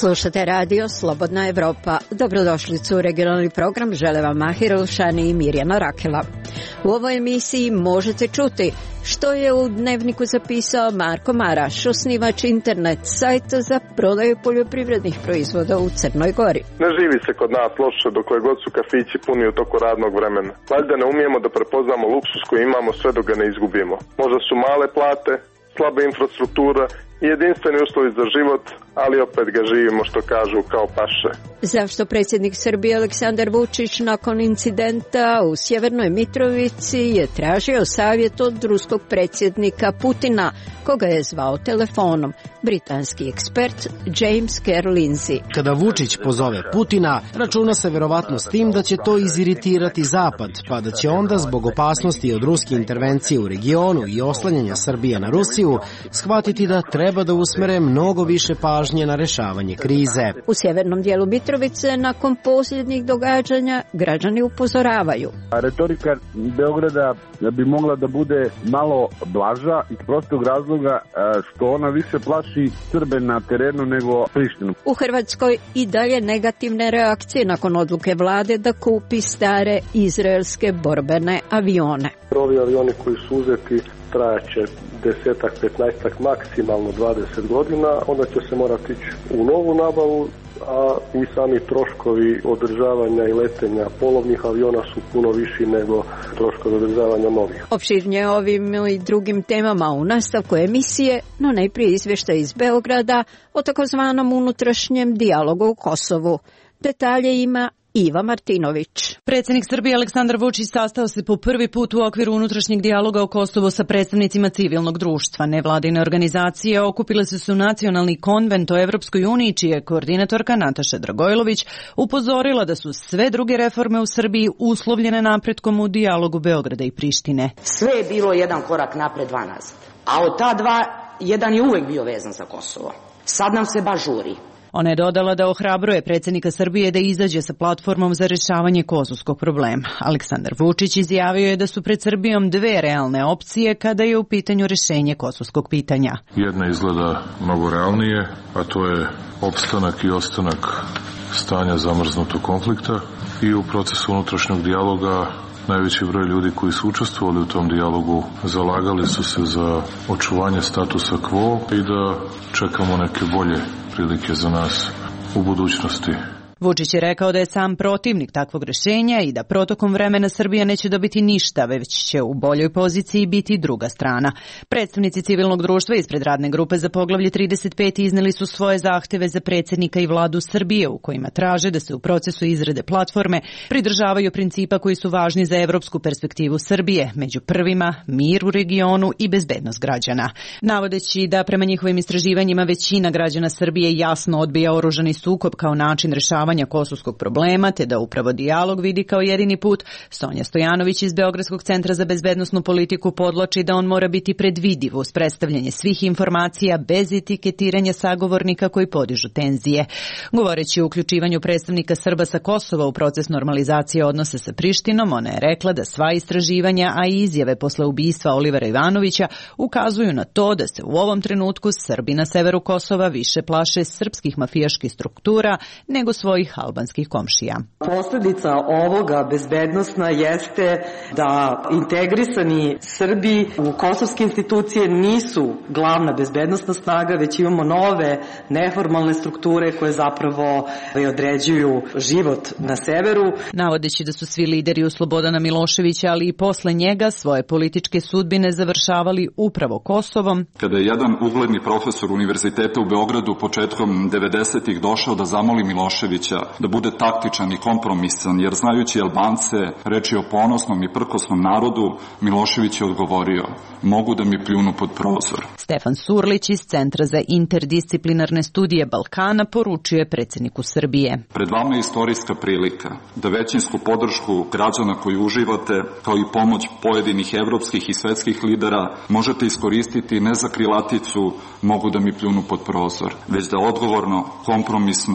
Slušate radio Slobodna Evropa. Dobrodošlicu u regionalni program žele vam Mahir Elšani i Mirjana Rakela. U ovoj emisiji možete čuti što je u dnevniku zapisao Marko Maraš, osnivač internet sajta za prodaju poljoprivrednih proizvoda u Crnoj Gori. Ne živi se kod nas loše dokle god su kafići puni u toku radnog vremena. Valjda ne umijemo da prepoznamo luksus koji imamo sve dok ga ne izgubimo. Možda su male plate, slaba infrastruktura i jedinstveni uslovi za život, ali opet ga živimo, što kažu, kao paše. Zašto predsjednik Srbije Aleksandar Vučić nakon incidenta u Sjevernoj Mitrovici je tražio savjet od ruskog predsjednika Putina, koga je zvao telefonom? Britanski ekspert James Kerr Lindsay. Kada Vučić pozove Putina, računa se verovatno s tim da će to iziritirati Zapad, pa da će onda zbog opasnosti od ruske intervencije u regionu i oslanjanja Srbije na Rusiju shvatiti da treba da usmere mnogo više pažnje na rešavanje krize. U sjevernom dijelu Mitrovice nakon posljednjih događanja građani upozoravaju. Retorika Beograda bi mogla da bude malo blaža iz prostog razloga što ona više plaši Srbe na terenu nego Prištinu. U Hrvatskoj i dalje negativne reakcije nakon odluke vlade da kupi stare izraelske borbene avione. Ovi avioni koji su uzeti trajaće 10-ak, 15-ak, maksimalno 20 godina, onda će se morati ići u novu nabavu, a i sami troškovi održavanja i letenja polovnih aviona su puno viši nego troškovi održavanja novih. Opširnije ovim i drugim temama u nastavku emisije, no najprije izvještaj iz Beograda o takozvanom unutrašnjem dijalogu u Kosovu. Detalje ima Iva Martinović. Predsjednik Srbije Aleksandar Vučić sastao se po prvi put u okviru unutrašnjeg dijaloga o Kosovu sa predstavnicima civilnog društva. Nevladine organizacije okupile se u nacionalni konvent o Evropskoj uniji, čija je koordinatorka Nataša Dragojlović upozorila da su sve druge reforme u Srbiji uslovljene napretkom u dijalogu Beograda i Prištine. Sve je bilo jedan korak napred, dva nazad. A od ta dva, jedan je uvek bio vezan za Kosovo. Sad nam se baš žuri. Ona je dodala da ohrabruje predsjednika Srbije da izađe sa platformom za rješavanje kosovskog problema. Aleksandar Vučić izjavio je da su pred Srbijom dve realne opcije kada je u pitanju rješenje kosovskog pitanja. Jedna izgleda mnogo realnije, a to je opstanak i ostanak stanja zamrznutog konflikta i u procesu unutrašnjeg dijaloga najveći broj ljudi koji su učestvovali u tom dijalogu zalagali su se za očuvanje statusa quo i da čekamo neke bolje prilike za nas u budućnosti. Vučić je rekao da je sam protivnik takvog rješenja i da protokom vremena Srbija neće dobiti ništa, već će u boljoj poziciji biti druga strana. Predstavnici civilnog društva ispred radne grupe za poglavlje 35 izneli su svoje zahteve za predsjednika i vladu Srbije, u kojima traže da se u procesu izrade platforme pridržavaju principa koji su važni za evropsku perspektivu Srbije, među prvima mir u regionu i bezbednost građana. Navodeći da prema njihovim istraživanjima većina građana Srbije jasno odbija oružani sukob kao način rješavanja kosovskog problema, te da upravo dijalog vidi kao jedini put, Sonja Stojanović iz Beogradskog centra za bezbednosnu politiku podvlači da on mora biti predvidiv uz predstavljanje svih informacija bez etiketiranja sagovornika koji podižu tenzije. Govoreći o uključivanju predstavnika Srba sa Kosova u proces normalizacije odnosa sa Prištinom, ona je rekla da sva istraživanja, a i izjave posle ubistva Olivera Ivanovića ukazuju na to da se u ovom trenutku Srbi na severu Kosova više plaše srpskih mafijaških struktura nego svojih albanskih komšija. Posljedica ovoga bezbednosna jeste da integrisani Srbi u kosovske institucije nisu glavna bezbednosna snaga, već imamo nove neformalne strukture koje zapravo određuju život na severu. Navodeći da su svi lideri u Slobodana Miloševića, ali i posle njega, svoje političke sudbine završavali upravo Kosovom. Kada je jedan ugledni profesor univerziteta u Beogradu početkom 90-ih došao da zamoli Miloševića da bude taktičan i kompromisan, jer znajući Albance, reč je o ponosnom i prkosnom narodu, Milošević je odgovorio: mogu da mi pljunu pod prozor. Stefan Surlić iz Centra za interdisciplinarne studije Balkana poručuje predsjedniku Srbije: pred vama je istorijska prilika da većinsku podršku građana koju uživate, kao i pomoć pojedinih evropskih i svetskih lidera, možete iskoristiti ne za krilaticu mogu da mi pljunu pod prozor, već da odgovorno, kompromisno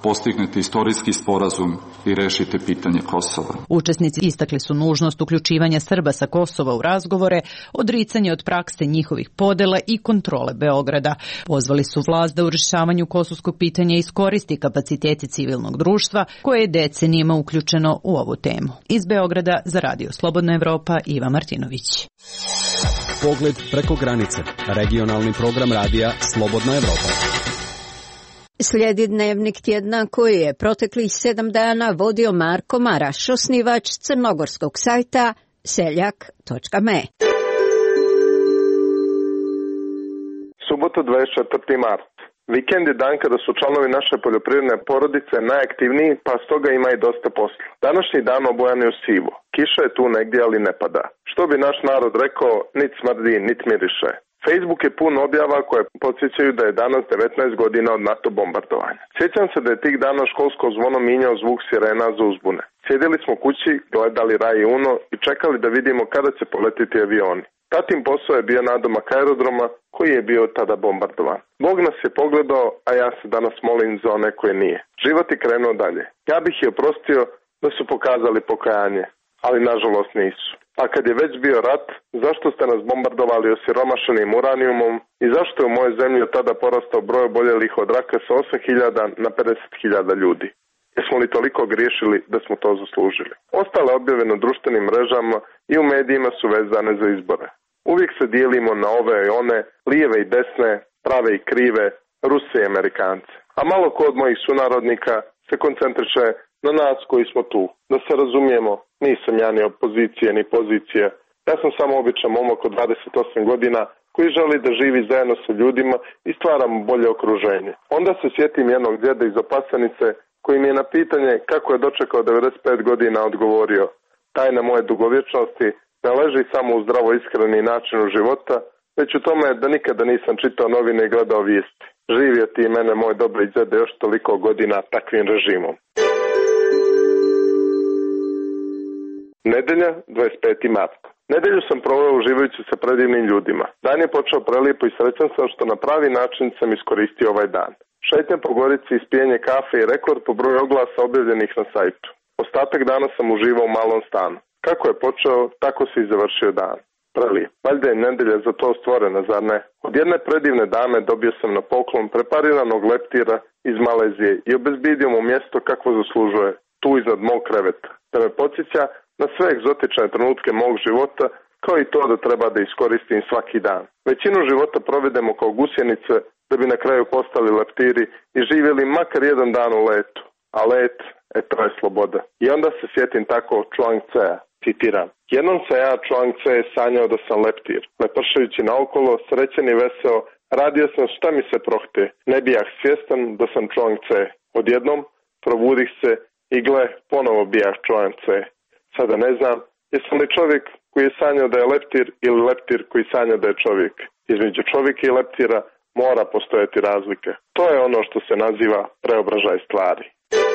postignete istorijski sporazum i rešite pitanje Kosova. Učesnici istakli su nužnost uključivanja Srba sa Kosova u razgovore, odricanje od prakse njihovih podela i kontrole Beograda. Pozvali su vlast da u rešavanju kosovskog pitanja iskoristi kapaciteti civilnog društva koje je decenijima uključeno u ovu temu. Iz Beograda za Radio Slobodna Evropa, Iva Martinović. Pogled preko granice. Regionalni program radija Slobodna Evropa. Slijedi dnevnik tjedna koji je proteklih 7 dana vodio Marko Maraš, osnivač crnogorskog sajta seljak.me. Subota 24. mart. Vikend je dan kada su članovi naše poljoprivredne porodice najaktivniji, pa stoga ima i dosta posla. Današnji dan obojan je u sivo. Kiša je tu negdje, ali ne pada. Što bi naš narod rekao, nit smrdi, nit miriše. Facebook je pun objava koje podsjećaju da je danas 19 godina od NATO bombardovanja. Sjećam se da je tih dana školsko zvono minjao zvuk sirena za uzbune. Sjedili smo kući, gledali Raj i Uno i čekali da vidimo kada će poletiti avioni. Tatin posao je bio nadomak aerodroma koji je bio tada bombardovan. Bog nas je pogledao, a ja se danas molim za one koje nije. Život je krenuo dalje. Ja bih je oprostio da su pokazali pokajanje, ali nažalost nisu. A kad je već bio rat, zašto ste nas bombardovali osiromašenim uranijumom i zašto je u mojoj zemlji od tada porastao broj oboljelih od raka sa 8.000 na 50.000 ljudi? Jesmo li toliko griješili da smo to zaslužili? Ostale objave na društvenim mrežama i u medijima su vezane za izbore. Uvijek se dijelimo na ove i one, lijeve i desne, prave i krive, Ruse i Amerikance. A malo ko od mojih sunarodnika se koncentriše na nas koji smo tu. Da se razumijemo, nisam ja ni opozicije ni pozicije. Ja sam samo običan momak od 28 godina koji želi da živi zajedno sa ljudima i stvaramo bolje okruženje. Onda se sjetim jednog djeda iz Opasanice koji mi je na pitanje kako je dočekao 95 godina odgovorio: tajna moje dugovječnosti ne leži samo u zdravo iskreni načinu života, već u tome da nikada nisam čitao novine i gledao vijesti. Živio ti i mene, moj dobri djede, još toliko godina takvim režimom. Nedelja, 25. mart. Nedelju sam proveo uživajući se predivnim ljudima. Dan je počeo prelijepo i srećan sam što na pravi način sam iskoristio ovaj dan. Šetnje po Gorici, ispijenje kafe i rekord po broju oglasa objavljenih na sajtu. Ostatak dana sam uživao u malom stanu. Kako je počeo, tako se i završio dan. Prelijep. Valjda je nedelja za to stvorena, zar ne? Od jedne predivne dame dobio sam na poklon prepariranog leptira iz Malezije i obezbijedio mu mjesto kakvo zaslužuje, tu iznad mog kreveta, da me podsjeća na sve egzotične trenutke mog života, kao i to da treba da iskoristim svaki dan. Većinu života provedemo kao gusjenice, da bi na kraju postali leptiri i živjeli makar jedan dan u letu. A let, to je sloboda. I onda se sjetim tako Chuang Tse-a, citiram: jednom se ja, Chuang Tse, sanjao da sam leptir. Lepršajući naokolo, srećen i veseo, radio sam šta mi se prohte. Ne bijah svjestan da sam Chuang Tse. Odjednom probudih se i gle, ponovo bijah Chuang Tse. Sada ne znam, jesam li čovjek koji je sanjao da je leptir ili leptir koji sanja da je čovjek. Između čovjeka i leptira mora postojati razlike. To je ono što se naziva preobražaj stvari.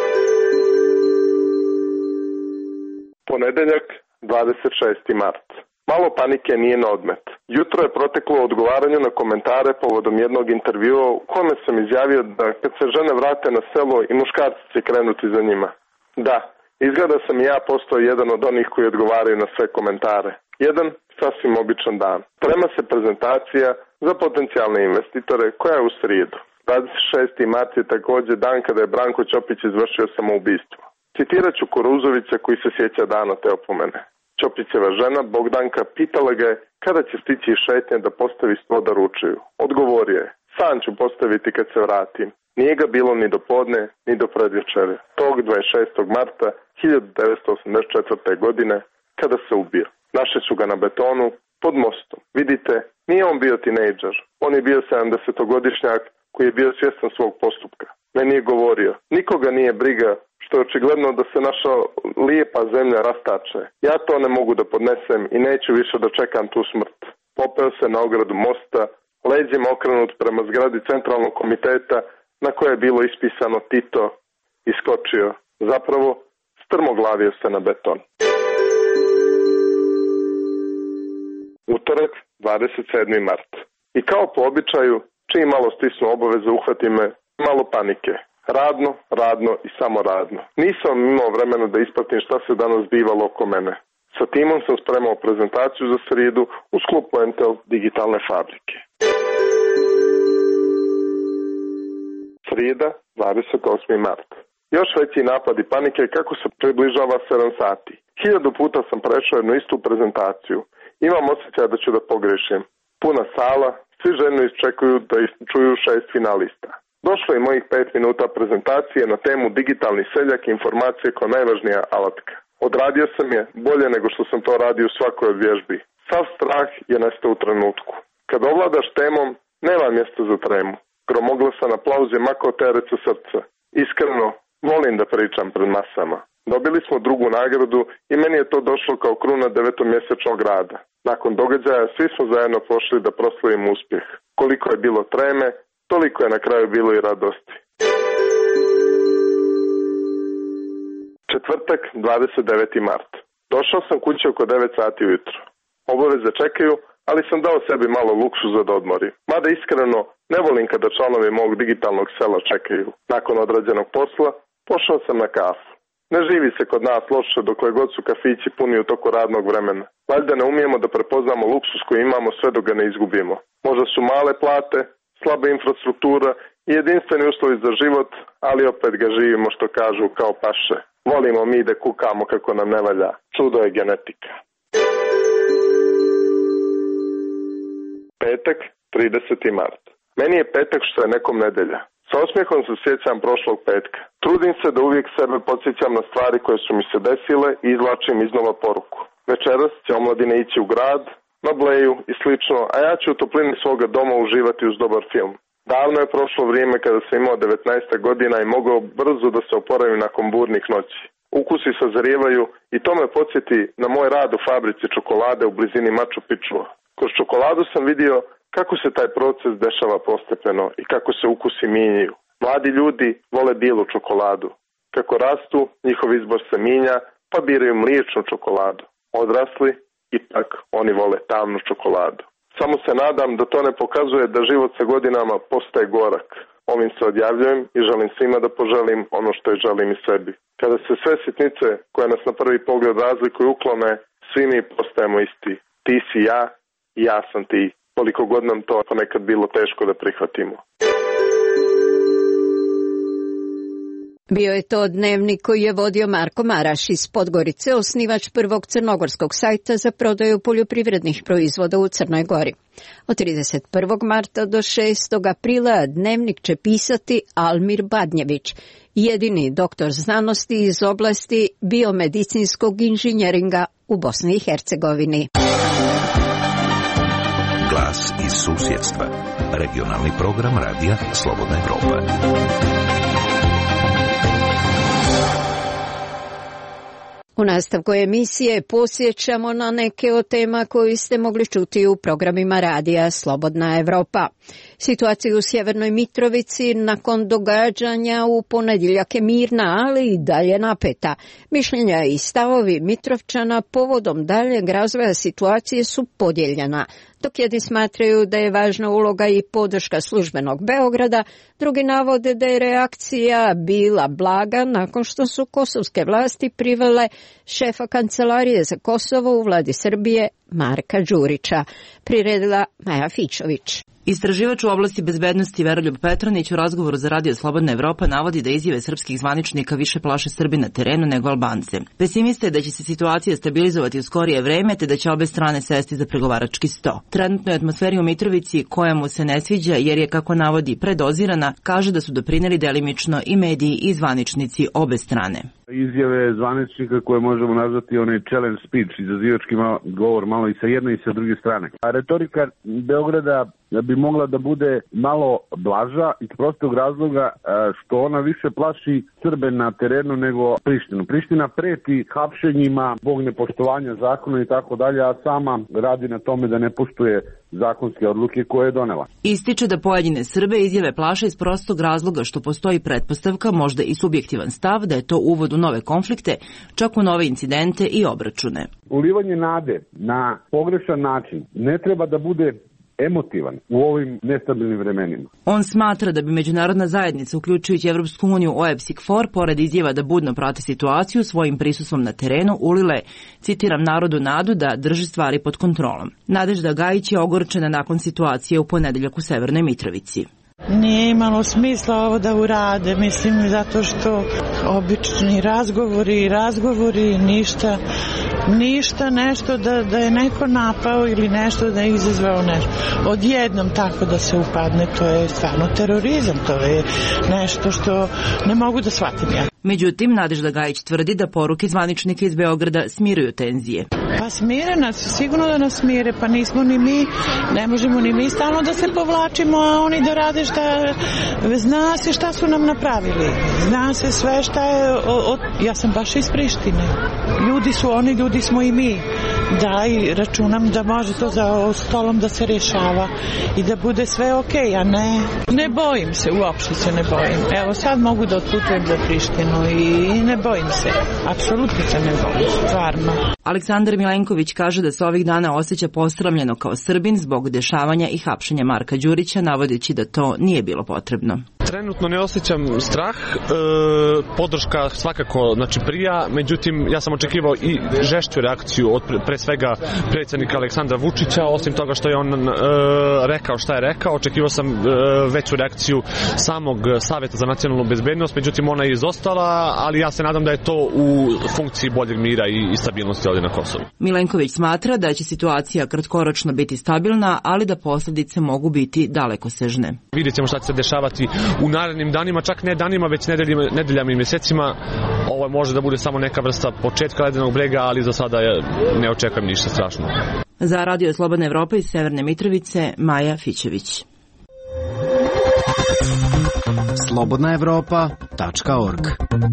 Ponedeljak, 26. mart. Malo panike nije na odmet. Jutro je proteklo u odgovaranju na komentare povodom jednog intervjua u kome sam izjavio da kad se žene vrate na selo i muškarci će krenuti za njima. Da, izgleda sam i ja postao jedan od onih koji odgovaraju na sve komentare. Jedan sasvim običan dan. Sprema se prezentacija za potencijalne investitore koja je u srijedu. 26. mart je također dan kada je Branko Ćopić izvršio samoubistvo. Citirat ću Kuruzovića koji se sjeća dana te opomene. Ćopićeva žena Bogdanka pitala ga je kada će stići iz šetnje da postavi sto da ručaju. Odgovorio je: sam ću postaviti kad se vratim. Nije ga bilo ni do podne, ni do predvečere. Tog 26. marta 1984. godine kada se ubio. Našli su ga na betonu pod mostom. Vidite, nije on bio tinejdžer. On je bio 70-godišnjak koji je bio svjestan svog postupka. Meni je govorio: nikoga nije briga što je očigledno da se naša lijepa zemlja rastače. Ja to ne mogu da podnesem i neću više da čekam tu smrt. Popeo se na ogradu mosta, leđima okrenut prema zgradi centralnog komiteta na koje je bilo ispisano Tito, i skočio. Zapravo, strmoglavio se na beton. Utorak, 27. mart. I kao po običaju, čim malo stisnu obaveze, uhvati me malo panike. Radno, radno i samo radno. Nisam imao vremena da ispratim šta se danas bivalo oko mene. Sa timom sam spremao prezentaciju za srijedu u sklopu Entel digitalne fabrike. Srijeda, 28. mart. Još veći napadi panike kako se približava 7 sati. 1000 puta sam prešao jednu istu prezentaciju. Imam osjećaj da ću da pogrešim. Puna sala, svi željno iščekuju da čuju 6 finalista. Došlo je mojih 5 minuta prezentacije na temu digitalni seljak i informacije kao najvažnija alatka. Odradio sam je bolje nego što sam to radio u svakoj od vježbi. Sav strah je nestao u trenutku. Kad ovladaš temom, nema mjesta za tremu. Gromoglasan aplauz je makao teret sa srca. Iskreno, volim da pričam pred masama. Dobili smo drugu nagradu i meni je to došlo kao kruna 9-mjesečnog rada. Nakon događaja svi smo zajedno pošli da proslavimo uspjeh. Koliko je bilo treme, toliko je na kraju bilo i radosti. Četvrtak, 29. mart. Došao sam kući oko 9 sati ujutro. Obaveze čekaju, ali sam dao sebi malo luksuza da odmorim. Mada iskreno, ne volim kada članovi mog digitalnog sela čekaju. Nakon odrađenog posla, pošao sam na kafu. Ne živi se kod nas loše dokle god su kafići puni u toku radnog vremena. Valjda ne umijemo da prepoznamo luksus koji imamo sve dok ga ne izgubimo. Možda su male plate, slaba infrastruktura i jedinstveni uslovi za život, ali opet ga živimo što kažu kao paše. Volimo mi da kukamo kako nam ne valja. Čudo je genetika. Petak, 30. mart. Meni je petak što je nekom nedelja. Sa osmijehom se sjećam prošlog petka. Trudim se da uvijek sebe podsjećam na stvari koje su mi se desile i izvlačim iznova poruku. Večeras će omladine ići u grad, na bleju i slično, a ja ću u toplini svoga doma uživati uz dobar film. Davno je prošlo vrijeme kada sam imao 19 godina i mogao brzo da se oporavim nakon burnih noći. Ukusi sazrijevaju i to me podsjeti na moj rad u fabrici čokolade u blizini Machu Picchua. Kroz čokoladu sam vidio kako se taj proces dešava postepeno i kako se ukusi mijenjaju. Mladi ljudi vole bijelu čokoladu. Kako rastu, njihov izbor se mijenja, pa biraju mliječnu čokoladu. Odrasli, ipak oni vole tamnu čokoladu. Samo se nadam da to ne pokazuje da život sa godinama postaje gorak. Ovim se odjavljujem i želim svima da poželim ono što je želim i sebi. Kada se sve sitnice koje nas na prvi pogled razlikuju uklone, svi mi postajemo isti. Ti si ja i ja sam ti. Koliko god nam to ponekad bilo teško da prihvatimo. Bio je to dnevnik koji je vodio Marko Maraš iz Podgorice, osnivač prvog crnogorskog sajta za prodaju poljoprivrednih proizvoda u Crnoj Gori. Od 31. marta do 6. aprila dnevnik će pisati Almir Badnjević, jedini doktor znanosti iz oblasti biomedicinskog inženjeringa u Bosni i Hercegovini. Glas iz susjedstva. Regionalni program radija Slobodna Evropa. U nastavku emisije posjećamo na neke od tema koje ste mogli čuti u programima radija Slobodna Evropa. Situacija u Sjevernoj Mitrovici nakon događanja u ponedjeljak je mirna, ali i dalje napeta. Mišljenja i stavovi Mitrovčana povodom daljeg razvoja situacije su podijeljena. Dok jedni smatraju da je važna uloga i podrška službenog Beograda, drugi navode da je reakcija bila blaga nakon što su kosovske vlasti privele šefa Kancelarije za Kosovo u vladi Srbije Marka Đurića. Priredila Maja Fićović. Istraživač u oblasti bezbednosti Veroljub Petronić u razgovoru za Radio Slobodna Evropa navodi da izjave srpskih zvaničnika više plaše Srbi na terenu nego Albance. Pesimista je da će se situacija stabilizovati u skorije vreme te da će obe strane sesti za pregovarački sto. Trenutno je atmosferi u Mitrovici koja mu se ne sviđa jer je, kako navodi, predozirana, kaže da su doprineli delimično i mediji i zvaničnici obe strane. Izjave zvaničnika koje možemo nazvati onaj challenge speech, izazivački govor malo i sa jedne i sa druge strane. A retorika Beograda bi mogla da bude malo blaža iz prostog razloga što ona više plaši Srbe na terenu nego Prištinu. Priština preti hapšenjima zbog nepoštovanja zakona i tako dalje, a sama radi na tome da ne poštuje zakonske odluke koje je donela. Ističe da pojedine Srbe izjave plaše iz prostog razloga što postoji pretpostavka, možda i subjektivan stav, da je to uvod u nove konflikte, čak u nove incidente i obračune. Ulivanje nade na pogrešan način ne treba da bude emotivan u ovim nestabilnim vremenima. On smatra da bi međunarodna zajednica, uključujući Evropsku uniju, OEBS i KFOR, pored izjava da budno prate situaciju, svojim prisustvom na terenu ulile, citiram, narodu nadu da drži stvari pod kontrolom. Nadežda Gajić je ogorčena nakon situacije u ponedeljak u Severnoj Mitrovici. Nije imalo smisla ovo da urade, mislim, zato što obični razgovori, ništa nešto da je neko napao ili nešto da je izazvao nešto. Odjednom tako da se upadne, to je stvarno terorizam, to je nešto što ne mogu da shvatim ja. Međutim, Nadežda Gajić tvrdi da poruke zvaničnika iz Beograda smiruju tenzije. Pa smire nas, sigurno da nas smire, pa nismo ni mi, ne možemo ni mi stalno da se povlačimo, a oni da rade šta, zna se šta su nam napravili, zna se sve šta je, ja sam baš iz Prištine, ljudi su oni, ljudi smo i mi, da, i računam da može to za stolom da se rješava i da bude sve okej, a ne bojim se, uopšte se ne bojim, evo sad mogu da otputujem za Prištinu i ne bojim se, apsolutno se ne bojim, stvarno. Aleksandar Milenković kaže da se ovih dana osjeća posramljeno kao Srbin zbog dešavanja i hapšenja Marka Đurića, navodeći da to nije bilo potrebno. Trenutno ne osjećam strah, podrška svakako prija, međutim ja sam očekivao i žešću reakciju od pre svega predsjednika Aleksandra Vučića, osim toga što je on rekao šta je rekao, očekivao sam veću reakciju samog Savjeta za nacionalnu bezbednost, međutim ona je izostala, ali ja se nadam da je to u funkciji boljeg mira i stabilnosti ovdje na Kosovu. Milenković smatra da će situacija kratkoročno biti stabilna, ali da posljedice mogu biti dalekosežne. Vidjet ćemo šta će se dešavati u narednim danima, čak ne danima, već nedeljama i mjesecima. Ovo može da bude samo neka vrsta početka ledenog brega, ali za sada ne očekujem ništa strašno. Za Radio Slobodna Evropa iz Severne Mitrovice, Maja Fićević. slobodnaevropa.org.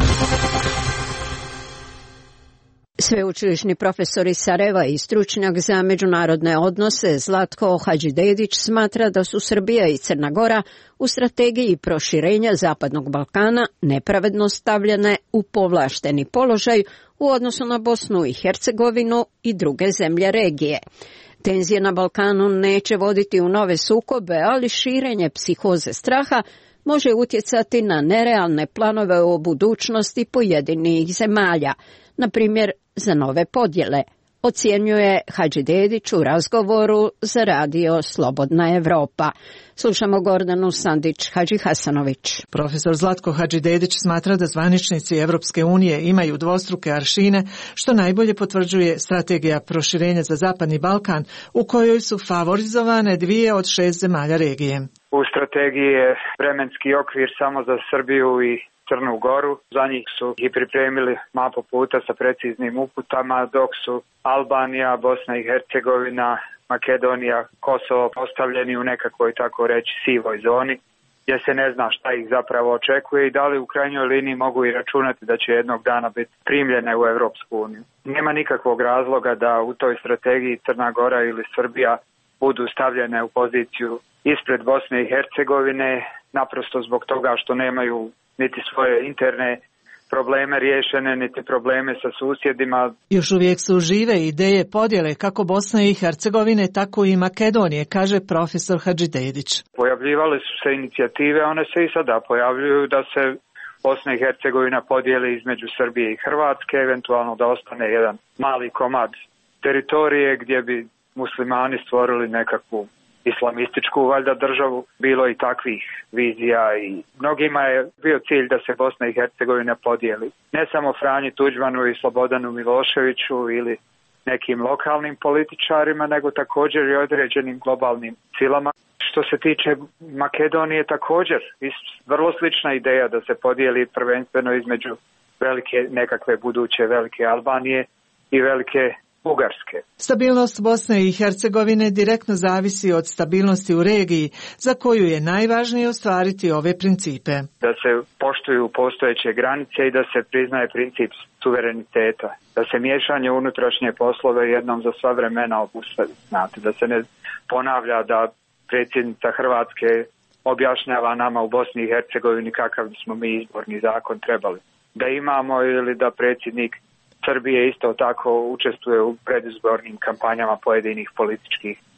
Sveučilišni profesor iz Sarajeva i stručnjak za međunarodne odnose Zlatko Hadžidedić smatra da su Srbija i Crna Gora u strategiji proširenja Zapadnog Balkana nepravedno stavljene u povlašteni položaj u odnosu na Bosnu i Hercegovinu i druge zemlje regije. Tenzije na Balkanu neće voditi u nove sukobe, ali širenje psihoze straha može utjecati na nerealne planove o budućnosti pojedinih zemalja, na primjer za nove podjele, ocjenjuje Hadžidedić u razgovoru za Radio Slobodna Evropa. Slušamo Gordanu Sandić-Hadžihasanović. Profesor Zlatko Hadžidedić smatra da zvaničnici Evropske unije imaju dvostruke aršine, što najbolje potvrđuje strategija proširenja za Zapadni Balkan, u kojoj su favorizovane 2 od 6 zemalja regije. U strategiji je vremenski okvir samo za Srbiju i Crnu Goru. Za njih su i pripremili mapu puta sa preciznim uputama, dok su Albanija, Bosna i Hercegovina, Makedonija, Kosovo postavljeni u nekakvoj, tako reći, sivoj zoni, gdje se ne zna šta ih zapravo očekuje i da li u krajnjoj liniji mogu i računati da će jednog dana biti primljene u Evropsku uniju. Nema nikakvog razloga da u toj strategiji Crna Gora ili Srbija budu stavljene u poziciju ispred Bosne i Hercegovine, naprosto zbog toga što nemaju niti svoje interne probleme riješene, niti probleme sa susjedima. Još uvijek su žive ideje podjele kako Bosne i Hercegovine, tako i Makedonije, kaže profesor Hadžidedić. Pojavljivale su se inicijative, one se i sada pojavljuju da se Bosna i Hercegovina podijeli između Srbije i Hrvatske, eventualno da ostane jedan mali komad teritorije gdje bi muslimani stvorili nekakvu islamističku valjda državu. Bilo i takvih vizija i mnogima je bio cilj da se Bosna i Hercegovina podijeli. Ne samo Franji Tuđmanu i Slobodanu Miloševiću ili nekim lokalnim političarima, nego također i određenim globalnim silama. Što se tiče Makedonije, također vrlo slična ideja da se podijeli prvenstveno između velike nekakve buduće velike Albanije i velike Bugarske. Stabilnost Bosne i Hercegovine direktno zavisi od stabilnosti u regiji, za koju je najvažnije ostvariti ove principe. Da se poštuju postojeće granice i da se priznaje princip suvereniteta. Da se miješanje u unutrašnje poslove jednom za sva vremena obustavi. Znate, da se ne ponavlja da predsjednica Hrvatske objašnjava nama u Bosni i Hercegovini kakav smo mi izborni zakon trebali da imamo, ili da predsjednik Srbije isto tako učestvuje u predizbornim kampanjama pojedinih političkih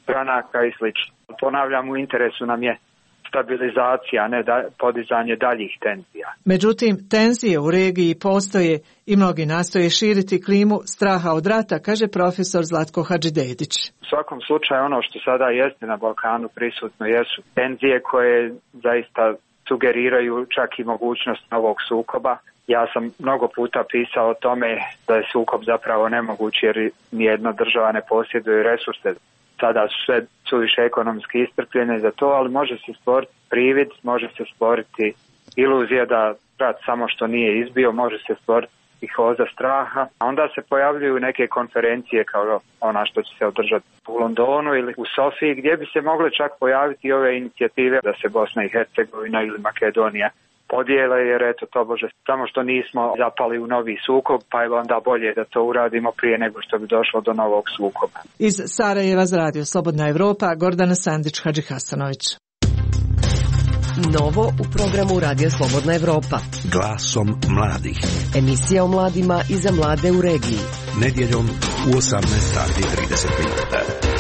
stranaka i slično. Ponavljam, u interesu nam je stabilizacija, a ne podizanje daljih tenzija. Međutim, tenzije u regiji postoje i mnogi nastoje širiti klimu straha od rata, kaže profesor Zlatko Hadžidejdić. U svakom slučaju ono što sada jeste na Balkanu prisutno jesu tenzije koje zaista sugeriraju čak i mogućnost novog sukoba. Ja sam mnogo puta pisao o tome da je sukob zapravo nemoguć jer nijedna država ne posjeduje resurse. Sada su sve suviše ekonomski iscrpljene za to, ali može se stvoriti privid, može se stvoriti iluzija da rat samo što nije izbio, može se stvoriti psihoza straha. A onda se pojavljuju neke konferencije kao ona što će se održati u Londonu ili u Sofiji, gdje bi se mogle čak pojaviti ove inicijative da se Bosna i Hercegovina ili Makedonija podijele, jer eto to bože, samo što nismo zapali u novi sukob, pa je onda bolje da to uradimo prije nego što bi došlo do novog sukoba. Iz Sarajeva za Radio Slobodna Evropa, Gordana Sandić, Hadži Hasanović. Novo u programu Radio Slobodna Evropa. Glasom mladih. Emisija o mladima i za mlade u regiji. Nedjeljom u 18:30.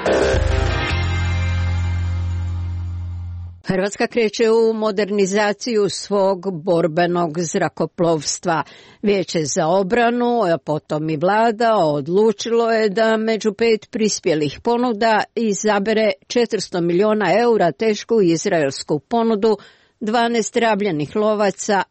Hrvatska kreće u modernizaciju svog borbenog zrakoplovstva. Vijeće za obranu, a potom i vlada, odlučilo je da među 5 prispjelih ponuda izabere 400 miliona eura tešku izraelsku ponudu 12 rabljenih lovaca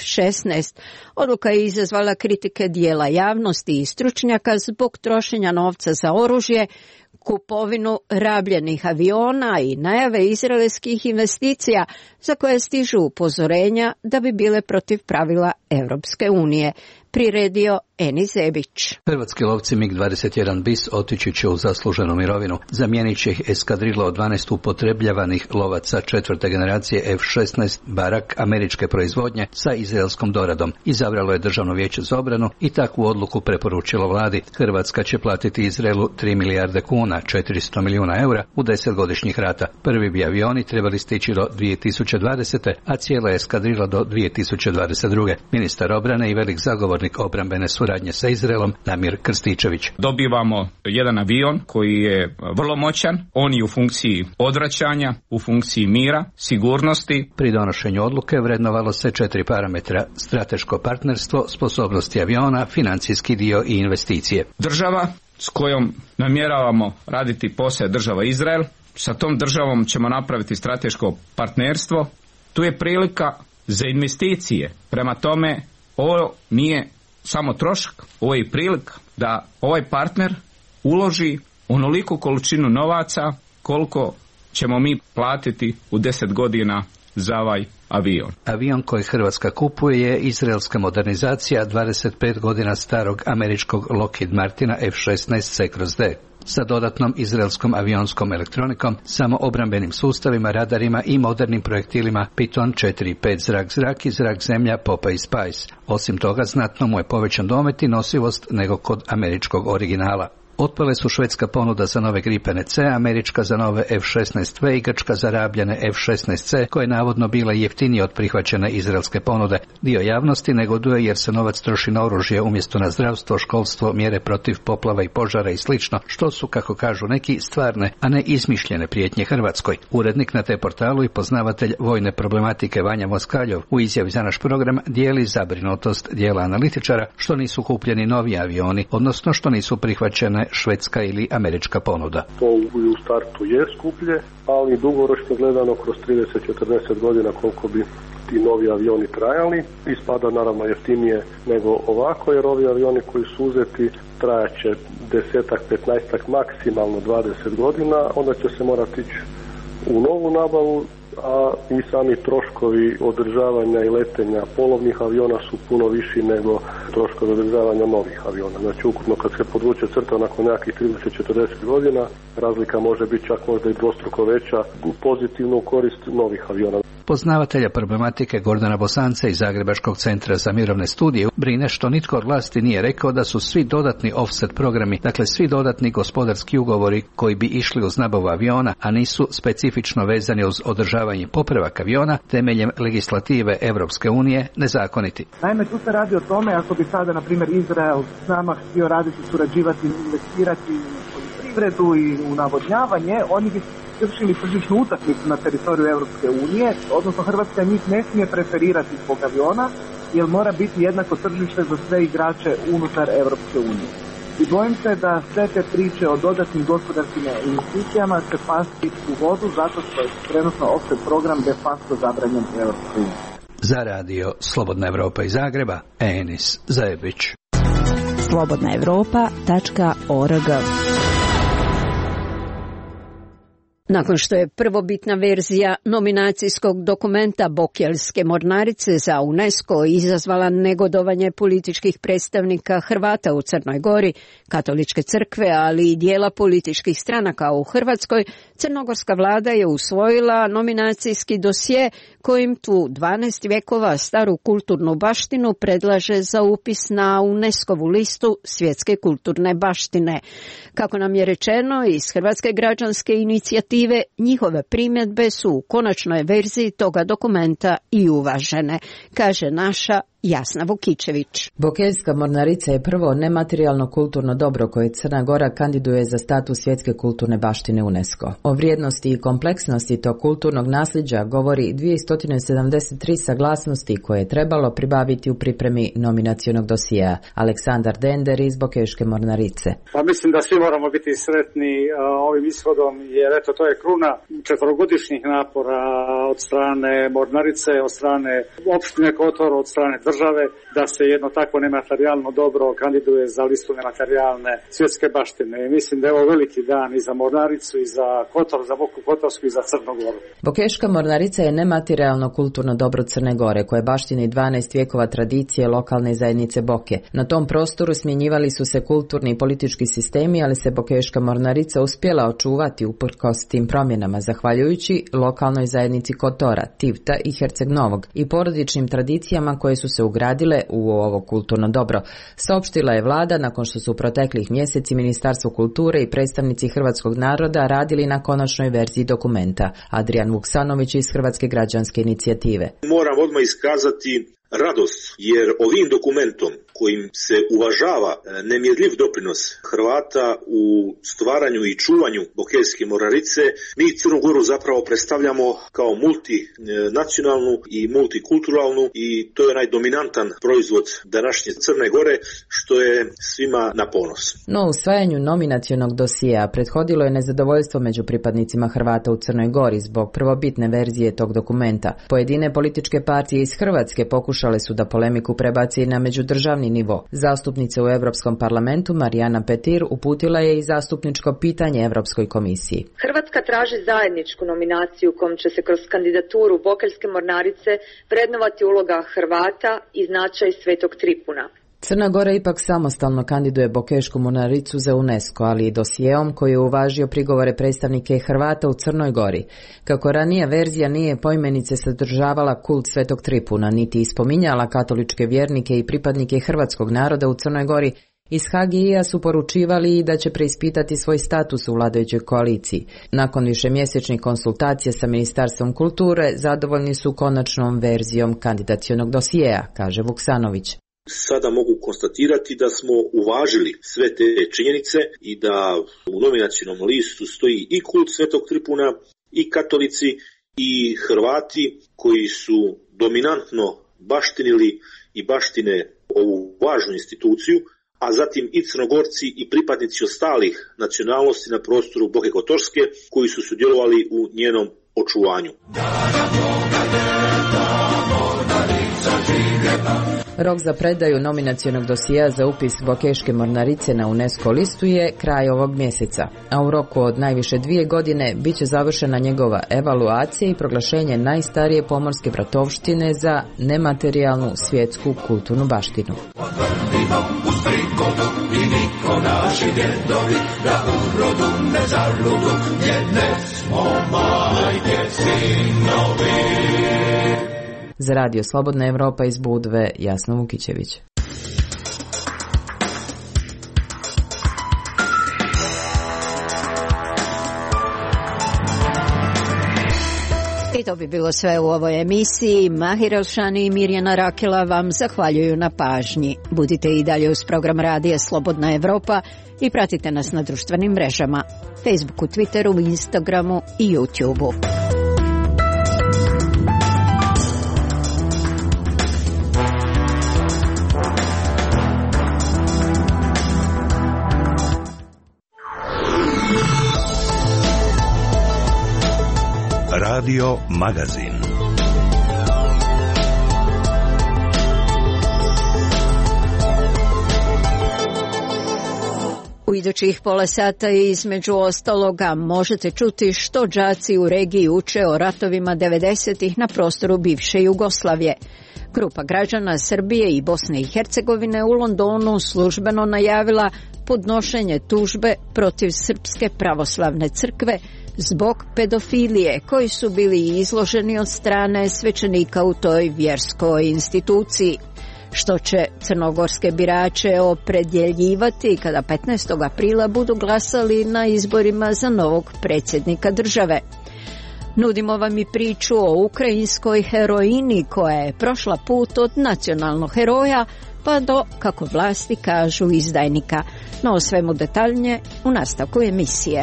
F-16. Odluka je izazvala kritike dijela javnosti i stručnjaka zbog trošenja novca za oružje, kupovinu rabljenih aviona i najave izraelskih investicija za koje stižu upozorenja da bi bile protiv pravila Europske unije. Priredio Eni Zebić. Hrvatski lovci MiG-21 BIS otići će u zasluženu mirovinu. Zamijenit će ih eskadrila od 12 upotrebljavanih lovaca 4. generacije F-16 Barak američke proizvodnje sa izraelskom doradom. Izabralo je Državno vijeće za obranu i takvu odluku preporučilo vladi. Hrvatska će platiti Izraelu 3 milijarde kuna, 400 milijuna eura u 10-godišnjih rata. Prvi bi avioni trebali stići do 2020. a cijela eskadrila do 2022. Ministar obrane i velik zagovornik obrambene suradnje sa Izraelom Damir Krstičević. Dobivamo jedan avion koji je vrlo moćan, on je u funkciji odvraćanja, u funkciji mira, sigurnosti. Pri donošenju odluke vrednovalo se 4 parametra: strateško partnerstvo, sposobnosti aviona, financijski dio i investicije. Država s kojom namjeravamo raditi posao država Izrael, sa tom državom ćemo napraviti strateško partnerstvo. Tu je prilika za investicije. Prema tome, ovo nije samo trošak, ovo je prilika da ovaj partner uloži onoliku količinu novaca koliko ćemo mi platiti u 10 godina za ovaj avion. Avion koji Hrvatska kupuje je izraelska modernizacija 25 godina starog američkog Lockheed Martina F-16 C/D. Sa dodatnom izraelskom avionskom elektronikom, samo obrambenim sustavima, radarima i modernim projektilima Piton 4-5 zrak-zrak i zrak-zemlja Popeye i Spice. Osim toga, znatno mu je povećan domet i nosivost nego kod američkog originala. Otpale su švedska ponuda za nove Gripene C, američka za nove F-16V i grčka za rabljene F-16C, koje je navodno bila jeftinije od prihvaćene izraelske ponude. Dio javnosti negoduje jer se novac troši na oružje umjesto na zdravstvo, školstvo, mjere protiv poplava i požara i slično, što su, kako kažu neki, stvarne, a ne izmišljene prijetnje Hrvatskoj. Urednik na te portalu i poznavatelj vojne problematike Vanja Moskaljov u izjavi za naš program dijeli zabrinutost dijela analitičara što nisu kupljeni novi avioni, odnosno što nisu prihvaćene švedska ili američka ponuda. To u startu je skuplje, ali dugoročno gledano kroz 30-40 godina koliko bi ti novi avioni trajali, ispada naravno jeftinije nego ovako, jer ovi avioni koji su uzeti trajaće 10-15, maksimalno 20 godina, onda će se morati ići u novu nabavu, a i sami troškovi održavanja i letenja polovnih aviona su puno viši nego troškovi održavanja novih aviona. Znači ukupno kad se podvuče crta nakon nekakvih 30-40 godina, razlika može biti čak možda i dvostruko veća pozitivno u korist novih aviona. Poznavatelja problematike Gordana Bosanca iz Zagrebačkog centra za mirovne studije brine što nitko od vlasti nije rekao da su svi dodatni offset programi, dakle svi dodatni gospodarski ugovori koji bi išli uz nabavu aviona, a nisu specifično vezani uz održavanje popravak aviona temeljem legislative Europske unije, nezakoniti. Naime, tu se radi o tome ako bi sada, na primjer, Izrael s nama htio raditi, surađivati, investirati poljoprivredu i u navodnjavanje, oni bi vršili tržišnu utakmicu na teritoriju Europske unije, odnosno Hrvatska njih ne smije preferirati zbog aviona, jer mora biti jednako tržište za sve igrače unutar Europske unije. I bojim se da sve te priče o dodatnim gospodarskim investicijama će pasti u vodu zato što je trenutno offset program de facto zabranjen u Europskoj uniji. Za radio Slobodna Evropa iz Zagreba, Enis Zajebić. slobodnaevropa.org. Nakon što je prvobitna verzija nominacijskog dokumenta Bokeljske mornarice za UNESCO izazvala negodovanje političkih predstavnika Hrvata u Crnoj Gori, katoličke crkve, ali i dijela političkih stranaka u Hrvatskoj, crnogorska vlada je usvojila nominacijski dosje kojim tu 12 vjekova staru kulturnu baštinu predlaže za upis na UNESCO-vu listu svjetske kulturne baštine. Kako nam je rečeno iz Hrvatske građanske inicijative, njihove primjedbe su u konačnoj verziji toga dokumenta i uvažene, kaže naša Jasna Vukičević. Bokeljska mornarica je prvo nematerijalno kulturno dobro koje Crna Gora kandiduje za status svjetske kulturne baštine UNESCO. O vrijednosti i kompleksnosti tog kulturnog nasljeđa govori 273 saglasnosti koje je trebalo pribaviti u pripremi nominacionog dosjea. Aleksandar Dender iz Bokeljske mornarice. Pa mislim da svi moramo biti sretni ovim ishodom, jer eto to je kruna četverogodišnjih napora od strane mornarice, od strane opštine Kotor, od strane države, da se jedno takvo nematerijalno dobro kandiduje za listu nematerijalne svjetske baštine. I mislim da je ovo veliki dan i za mornaricu, i za Kotor, za Boku Kotorsku i za Crnu Goru. Bokeljska mornarica je nematerijalno kulturno dobro Crne Gore, koje baštini 12 vjekova tradicije lokalne zajednice Boke. Na tom prostoru smjenjivali su se kulturni i politički sistemi, ali se Bokeljska mornarica uspjela očuvati uprkos tim promjenama, zahvaljujući lokalnoj zajednici Kotora, Tivta i Herceg Novog i porodičnim tradicijama koje su se ugradile u ovo kulturno dobro, saopštila je vlada nakon što su proteklih mjeseci Ministarstvo kulture i predstavnici hrvatskog naroda radili na konačnoj verziji dokumenta. Adrian Vuksanović iz Hrvatske građanske inicijative. Moram odmah iskazati radost, jer ovim dokumentom kojim se uvažava nemjerljiv doprinos Hrvata u stvaranju i čuvanju Bokeljske mornarice, mi Crnu Goru zapravo predstavljamo kao multinacionalnu i multikulturalnu, i to je onaj dominantan proizvod današnje Crne Gore, što je svima na ponos. No usvajanju nominacionog dosjea prethodilo je nezadovoljstvo među pripadnicima Hrvata u Crnoj Gori zbog prvobitne verzije tog dokumenta. Pojedine političke partije iz Hrvatske pokušale su da polemiku prebaci na međudržavni nivo. Zastupnica u Europskom parlamentu Marijana Petir uputila je i zastupničko pitanje Europskoj komisiji. Hrvatska traži zajedničku nominaciju kojom će se kroz kandidaturu Bokeljske mornarice vrednovati uloga Hrvata i značaj Svetog Tripuna. Crna Gora ipak samostalno kandiduje Bokeljsku mornaricu za UNESCO, ali i dosjeom koji je uvažio prigovore predstavnike Hrvata u Crnoj Gori. Kako ranija verzija nije poimenice sadržavala kult Svetog Tripuna, niti ispominjala katoličke vjernike i pripadnike hrvatskog naroda u Crnoj Gori, iz HGI-a su poručivali i da će preispitati svoj status u vladajućoj koaliciji. Nakon višemjesečnih konsultacija sa Ministarstvom kulture, zadovoljni su konačnom verzijom kandidacionog dosjea, kaže Vuksanović. Sada mogu konstatirati da smo uvažili sve te činjenice i da u nominacionom listu stoji i kult Svetog Tripuna, i katolici, i Hrvati koji su dominantno baštinili i baštine ovu važnu instituciju, a zatim i Crnogorci i pripadnici ostalih nacionalnosti na prostoru Boke Kotorske koji su sudjelovali u njenom očuvanju. Rok za predaju nominacionog dosjea za upis Bokeljske mornarice na UNESCO listu je kraj ovog mjeseca, a u roku od najviše 2 godine bit će završena njegova evaluacija i proglašenje najstarije pomorske bratovštine za nematerijalnu svjetsku kulturnu baštinu. Za radio Slobodna Evropa iz Budve, Jasna Vukičević. To bi bilo sve u ovoj emisiji. Mahir Elšani i Mirjana Rakela vam zahvaljuju na pažnji. Budite i dalje uz program Radija Slobodna Evropa i pratite nas na društvenim mrežama, Facebooku, Twitteru, Instagramu i YouTubeu. Radio Magazin. U idućih pola sata između ostaloga možete čuti što đaci u regiji uče o ratovima 90-ih na prostoru bivše Jugoslavije. Grupa građana Srbije i Bosne i Hercegovine u Londonu službeno najavila podnošenje tužbe protiv Srpske pravoslavne crkve zbog pedofilije koji su bili izloženi od strane svećenika u toj vjerskoj instituciji, što će crnogorske birače opredjeljivati kada 15. aprila budu glasali na izborima za novog predsjednika države. Nudimo vam i priču o ukrajinskoj heroini koja je prošla put od nacionalnog heroja pa do, kako vlasti kažu, izdajnika. No o svemu detaljnije u nastavku emisije.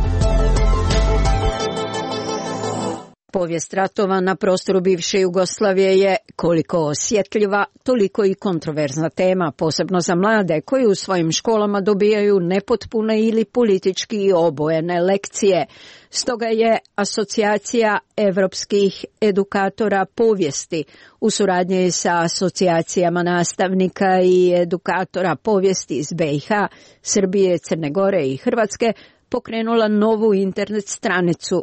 Povijest ratova na prostoru bivše Jugoslavije je koliko osjetljiva, toliko i kontroverzna tema, posebno za mlade koji u svojim školama dobijaju nepotpune ili politički obojene lekcije. Stoga je Asocijacija evropskih edukatora povijesti u suradnji sa asocijacijama nastavnika i edukatora povijesti iz BiH, Srbije, Crne Gore i Hrvatske pokrenula novu internet stranicu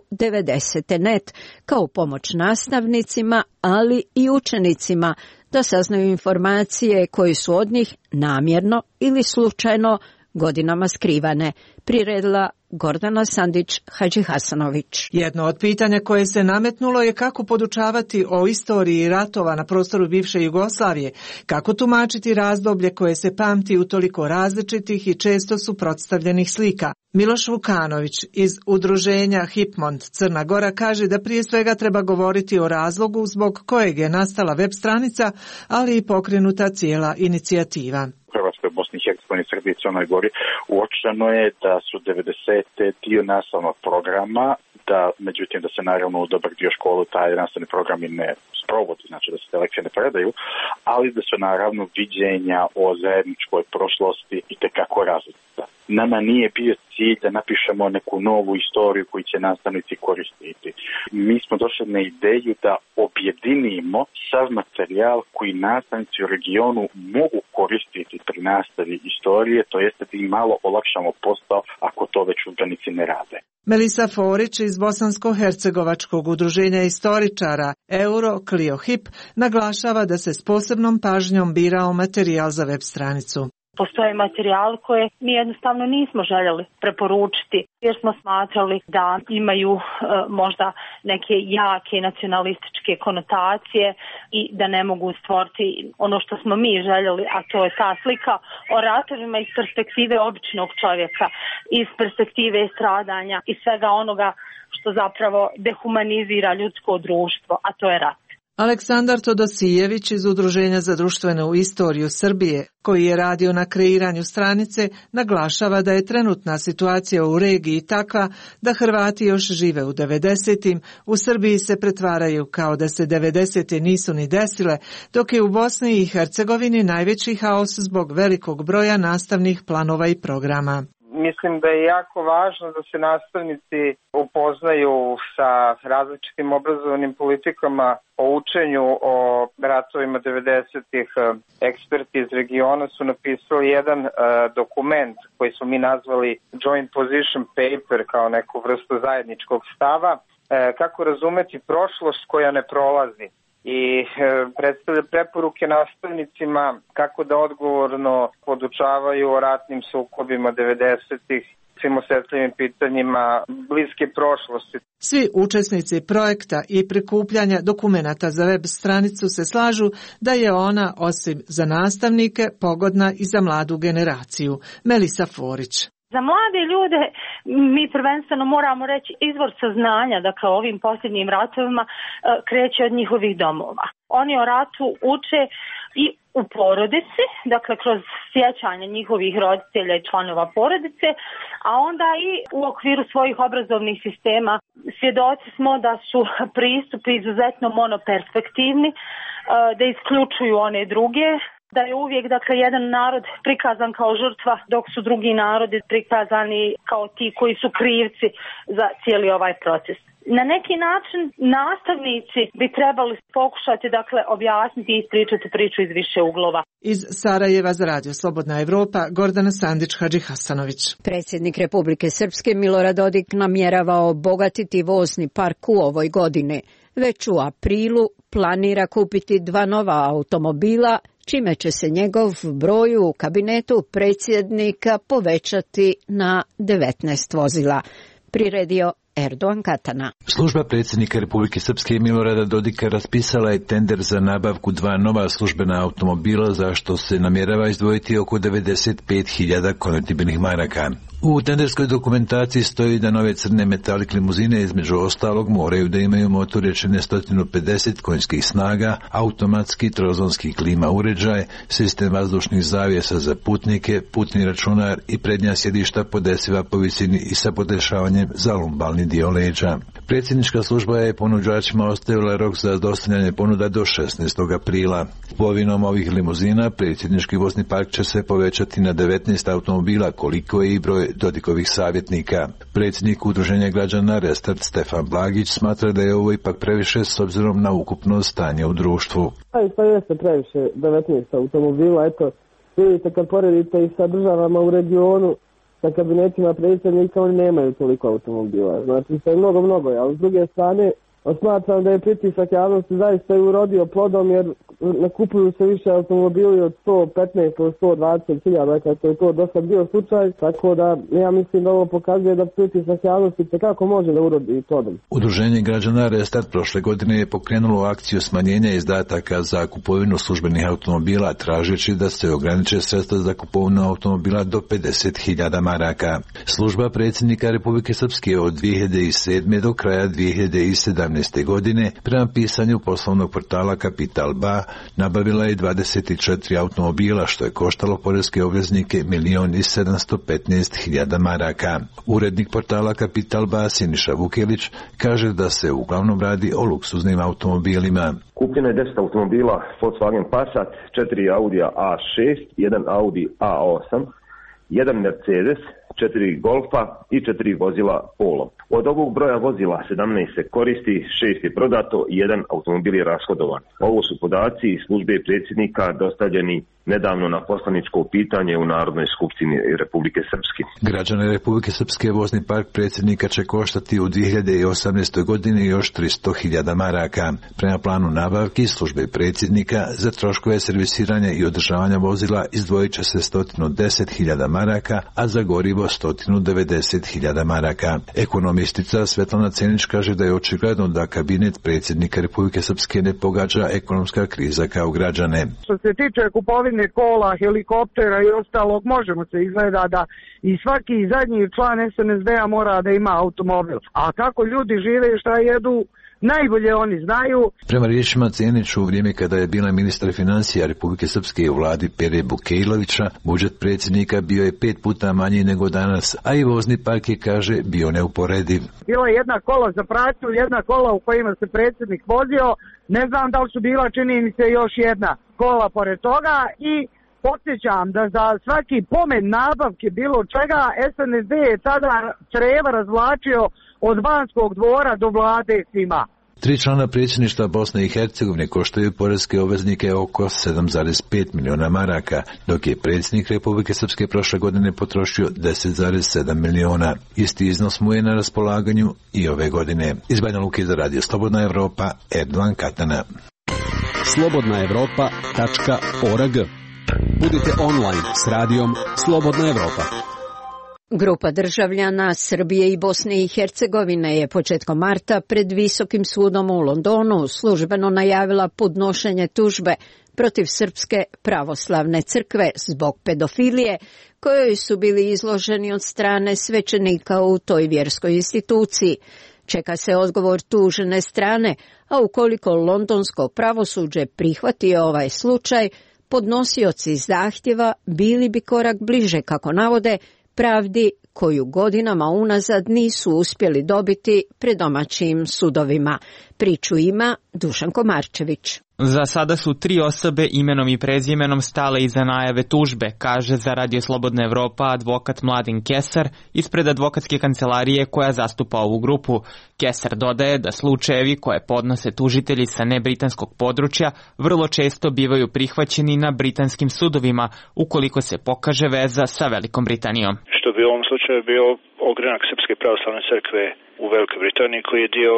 90.net kao pomoć nastavnicima, ali i učenicima da saznaju informacije koje su od njih namjerno ili slučajno godinama skrivane, priredila Gordana Sandić-Hadžihasanović. Jedno od pitanja koje se nametnulo je kako podučavati o istoriji ratova na prostoru bivše Jugoslavije, kako tumačiti razdoblje koje se pamti u toliko različitih i često suprotstavljenih slika. Miloš Vukanović iz udruženja Hipmont Crna Gora kaže da prije svega treba govoriti o razlogu zbog kojeg je nastala web stranica, ali i pokrenuta cijela inicijativa. Hrvatskoj, Bosni i Hercegovini, Srbiji i Crnoj Gori uočeno je da su 90. dio nastavnog programa, međutim da se naravno u dobar dio školu taj nastavni program i ne sprovodi, znači da se te lekcije ne predaju, ali da su naravno viđenja o zajedničkoj prošlosti itekako različita. Nama nije bio cilj da napišemo neku novu istoriju koju će nastavnici koristiti. Mi smo došli na ideju da objedinimo sav materijal koji nastavnici u regionu mogu koristiti pri nastavi istorije, to jeste da im malo olakšamo posao ako to već udžbenici ne rade. Melisa Forić iz Bosansko-hercegovačkog udruženja istoričara Euro-Clio-Hip naglašava da se s posebnom pažnjom birao materijal za web stranicu. Postoje materijali koje mi jednostavno nismo željeli preporučiti jer smo smatrali da imaju možda neke jake nacionalističke konotacije i da ne mogu stvoriti ono što smo mi željeli, a to je ta slika o ratovima iz perspektive običnog čovjeka, iz perspektive stradanja i svega onoga što zapravo dehumanizira ljudsko društvo, a to je rat. Aleksandar Todosijević iz Udruženja za društvenu istoriju Srbije, koji je radio na kreiranju stranice, naglašava da je trenutna situacija u regiji takva da Hrvati još žive u 90-im, u Srbiji se pretvaraju kao da se 90-te nisu ni desile, dok je u Bosni i Hercegovini najveći haos zbog velikog broja nastavnih planova i programa. Mislim da je jako važno da se nastavnici upoznaju sa različitim obrazovnim politikama o učenju o ratovima 90-ih. Eksperti iz regiona su napisali jedan dokument koji su mi nazvali Joint Position Paper kao neku vrstu zajedničkog stava, kako razumeti prošlost koja ne prolazi. I predstavlja preporuke nastavnicima kako da odgovorno podučavaju o ratnim sukobima 90-ih, svim osjetljivim pitanjima bliske prošlosti. Svi učesnici projekta i prikupljanja dokumenata za web stranicu se slažu da je ona, osim za nastavnike, pogodna i za mladu generaciju. Melisa Forić. Za mlade ljude mi prvenstveno moramo reći izvor saznanja, dakle o ovim posljednjim ratovima kreće od njihovih domova. Oni o ratu uče i u porodici, dakle kroz sjećanje njihovih roditelja i članova porodice, a onda i u okviru svojih obrazovnih sistema. Svjedoci smo da su pristupi izuzetno monoperspektivni, da isključuju one druge, da je uvijek jedan narod prikazan kao žrtva, dok su drugi narodi prikazani kao ti koji su krivci za cijeli ovaj proces. Na neki način nastavnici bi trebali pokušati objasniti i ispričati priču iz više uglova. Iz Sarajeva za Radio Slobodna Evropa, Gordana Sandić-Hadžihasanović. Predsjednik Republike Srpske Milorad Dodik namjerava obogatiti vozni park u ovoj godini. Već u aprilu planira kupiti 2 nova automobila, čime će se njegov broj u kabinetu predsjednika povećati na 19 vozila. Priredio Erdogan Katana. Služba predsjednika Republike Srpske Milorada Dodika raspisala je tender za nabavku 2 nova službena automobila, za što se namjerava izdvojiti oko 95.000 konvertibilnih maraka. U tenderskoj dokumentaciji stoji da nove crne metalik limuzine između ostalog moraju da imaju motor jačine 150 konjskih snaga, automatski trozonski klima uređaj, sistem vazdušnih zavjesa za putnike, putni računar i prednja sjedišta podesiva po visini i sa podešavanjem za lumbalni dio leđa. Predsjednička služba je ponuđačima ostavila rok za dostavljanje ponuda do 16. aprila. Polovinom ovih limuzina predsjednički vozni park će se povećati na 19 automobila, koliko je i broj Dodikovih savjetnika. Predsjednik Udruženja građana Restart Stefan Blagić smatra da je ovo ipak previše s obzirom na ukupno stanje u društvu. To jeste previše 19 automobila, eto, vidite kad poredite i sa državama u regionu, sa kabinetima predsjednika, oni nemaju toliko automobila. Znači, to je mnogo, ali s druge strane, smatram da je pritisak javnosti zaista i urodio plodom, jer nakupuju se više automobili od 115 do 120 hiljada, kako je to do sad bio slučaj, tako da ja mislim da ovo pokazuje da pritisak javnosti kako može da urodi plodom. Udruženje građana Restart prošle godine je pokrenulo akciju smanjenja izdataka za kupovinu službenih automobila, tražeći da se ograniče sredstva za kupovinu automobila do 50.000 maraka. Služba predsjednika Republike Srpske od 2007. do kraja 2017. godine, prema pisanju poslovnog portala Kapital Ba, nabavila je 24 automobila, što je koštalo poreske obveznike 1.715.000 maraka. Urednik portala Kapital Ba Siniša Vukelić kaže da se uglavnom radi o luksuznim automobilima. Kupljeno je 10 automobila Volkswagen Passat, 4 Audi A6, 1 Audi A8, 1 Mercedes, 4 Golfa i 4 vozila Polo. Od ovog broja vozila 17 se koristi, 6 je prodato i 1 automobil je rashodovan. Ovo su podaci iz službe predsjednika dostavljeni nedavno na poslaničko pitanje u Narodnoj skupštini Republike Srpske. Građane Republike Srpske vozni park predsjednika će koštati u 2018. godini još 300.000 maraka. Prema planu nabavki službe predsjednika za troškove servisiranja i održavanja vozila izdvojit će se 110.000 maraka, a za gorivo 190.000 maraka. Ekonomistica Svetlana Cenić kaže da je očigledno da kabinet predsjednika Republike Srpske ne pogađa ekonomska kriza kao građane. Što se tiče kupovine kola, helikoptera i ostalog, možemo se izgleda da i svaki zadnji član SNSD-a mora da ima automobil. A kako ljudi žive i šta jedu, najbolje oni znaju. Prema riječima Cenić, u vrijeme kada je bila ministar financija Republike Srpske u vladi Pere Bukejlovića, budžet predsjednika bio je 5 puta manji nego danas, a i vozni park je, kaže, bio neuporediv. Bila je jedna kola za praću, jedna kola u kojima se predsjednik vozio, ne znam da li su bila, čini mi se, još jedna kola pored toga i podsjećam da za svaki pomen nabavke bilo čega SNSD je tada creva razvlačio od Banskog dvora do vlade svima. 3 člana predsjedništva Bosne i Hercegovine koštaju poreske obveznike oko 7,5 miliona maraka, dok je predsjednik Republike Srpske prošle godine potrošio 10,7 miliona. Isti iznos mu je na raspolaganju i ove godine. Iz Banja Luke za Radio Slobodna Evropa, Erdogan Katana. slobodnaevropa.org. Budite online s radijom Slobodna Evropa. Grupa državljana Srbije i Bosne i Hercegovine je početkom marta pred Visokim sudom u Londonu službeno najavila podnošenje tužbe protiv Srpske pravoslavne crkve zbog pedofilije kojoj su bili izloženi od strane svećenika u toj vjerskoj instituciji. Čeka se odgovor tužene strane, a ukoliko londonsko pravosuđe prihvati ovaj slučaj, podnosioci zahtjeva bili bi korak bliže, kako navode, pravdi koju godinama unazad nisu uspjeli dobiti pred domaćim sudovima. Priču ima Dušan Komarčević. Za sada su 3 osobe imenom i prezimenom stale iza najave tužbe, kaže za Radio Slobodna Evropa advokat Mladen Kesar ispred advokatske kancelarije koja zastupa ovu grupu. Kesar dodaje da slučajevi koje podnose tužitelji sa nebritanskog područja vrlo često bivaju prihvaćeni na britanskim sudovima ukoliko se pokaže veza sa Velikom Britanijom. Što bi u ovom slučaju bio ogranak Srpske pravoslavne crkve u Velikoj Britaniji koji je dio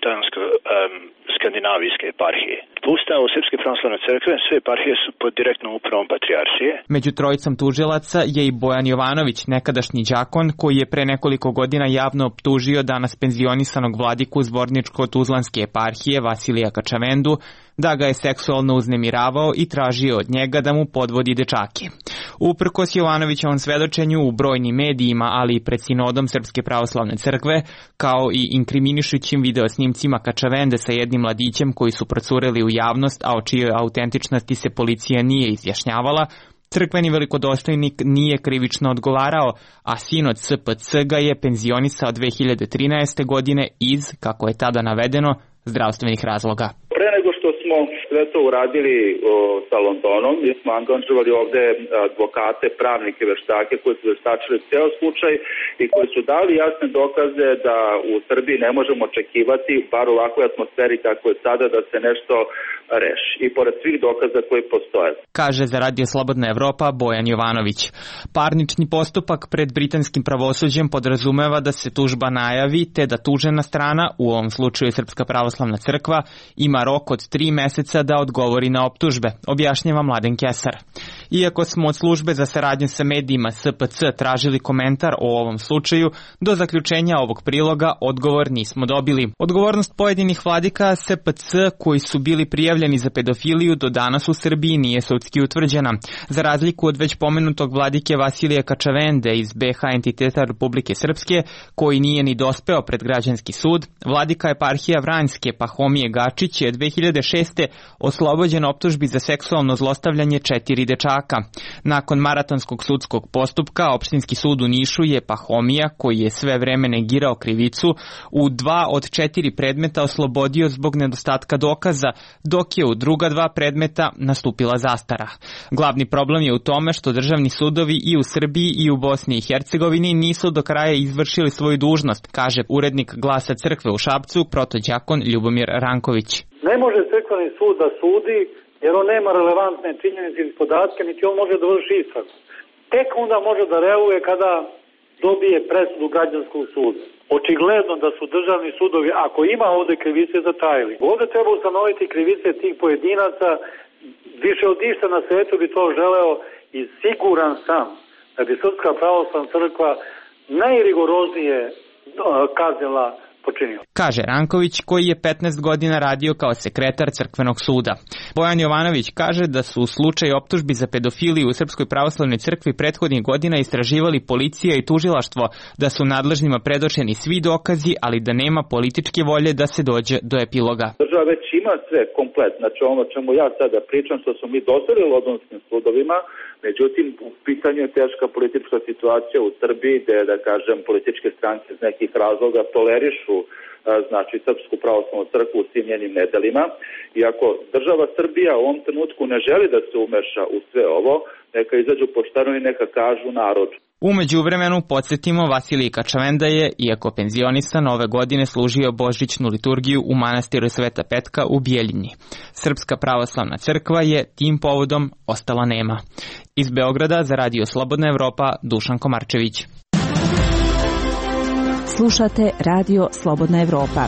britansko-skandinavijske eparhije. Po ustavu Srpske pravoslavne crkve sve eparhije su pod direktnom upravom patrijaršije. Među trojicom tužilaca je i Bojan Jovanović, nekadašnji đakon koji je pre nekoliko godina javno optužio danas penzionisanog vladiku Zvorničko-Tuzlanske eparhije Vasilija Kačavendu da ga je seksualno uznemiravao i tražio od njega da mu podvodi dečake. Uprkos Jovanovićevom svedočenju u brojnim medijima, ali i pred sinodom Srpske pravoslavne crkve, kao i inkriminišućim videosnimcima Kačavende sa jednim mladićem koji su procureli u javnost, a o čijoj autentičnosti se policija nije izjašnjavala, crkveni velikodostojnik nije krivično odgovarao, a sinod SPC ga je penzionisao 2013. godine iz, kako je tada navedeno, zdravstvenih razloga. Pre nego što smo sve to uradili sa Londonom, mi smo angažovali ovde advokate, pravnike, veštake koji su veštačili ceo slučaj i koji su dali jasne dokaze da u Srbiji ne možemo očekivati, bar u ovakvoj atmosferi kako je sada, da se nešto reši. I pored svih dokaza koji postoje. Kaže za Radio Slobodna Evropa Bojan Jovanović. Parnični postupak pred britanskim pravosuđem podrazumeva da se tužba najavi te da tužena strana, u ovom slučaju Srpska pravoslavna crkva, ima rok od 3 meseca da odgovori na optužbe, objašnjava Mladen Kesar. Iako smo od službe za saradnju sa medijima SPC tražili komentar o ovom slučaju, do zaključenja ovog priloga odgovor nismo dobili. Odgovornost pojedinih vladika SPC koji su bili prijavljeni za pedofiliju do danas u Srbiji nije sudski utvrđena. Za razliku od već pomenutog vladike Vasilija Kačavende iz BH entiteta Republike Srpske, koji nije ni dospeo pred građanski sud, vladika eparhija Vranjske Pahomije Gačić je 2006. oslobođen optužbi za seksualno zlostavljanje 4 dečaka. Nakon maratonskog sudskog postupka, opštinski sud u Nišu je Pahomija, koji je sve vreme negirao krivicu, u 2 od 4 predmeta oslobodio zbog nedostatka dokaza, dok je u druga 2 predmeta nastupila zastara. Glavni problem je u tome što državni sudovi i u Srbiji i u Bosni i Hercegovini nisu do kraja izvršili svoju dužnost, kaže urednik Glasa crkve u Šapcu, protođakon Ljubomir Ranković. Ne može crkveni sud da sudi jer on nema relevantne činjenice i podatke, niti on može da vrši istragu. Tek onda može da reaguje kada dobije presudu građanskog suda. Očigledno da su državni sudovi, ako ima ovde krivice, zatajili. Ovde treba ustanoviti krivice tih pojedinaca, više od išta na svetu bi to želeo i siguran sam da bi Srpska pravoslavna crkva najrigoroznije kaznila počinio. Kaže Ranković, koji je 15 godina radio kao sekretar crkvenog suda. Bojan Jovanović kaže da su u slučaju optužbi za pedofiliju u Srpskoj pravoslavnoj crkvi prethodnih godina istraživali policija i tužilaštvo, da su nadležnima predočeni svi dokazi, ali da nema političke volje da se dođe do epiloga. Država već ima sve komplet, znači ono čemu ja sada pričam, što smo mi dostavili londonskim sudovima, međutim u pitanju je teška politička situacija u Srbiji, gde, da kažem, političke stranke iz nekih razloga tolerišu znači Srpsku pravoslavnu crkvu u svim njenim nedelima. I ako država Srbija u ovom trenutku ne želi da se umeša u sve ovo, neka izađu pošteno i neka kažu narodu. U međuvremenu, podsjetimo, Vasilij Kačavenda je, iako penzionisan, ove godine služio božićnu liturgiju u manastiru Sveta Petka u Bijeljini. Srpska pravoslavna crkva je tim povodom ostala nema. Iz Beograda za Radio Slobodna Evropa, Dušan Komarčević. Slušate Radio Slobodna Evropa.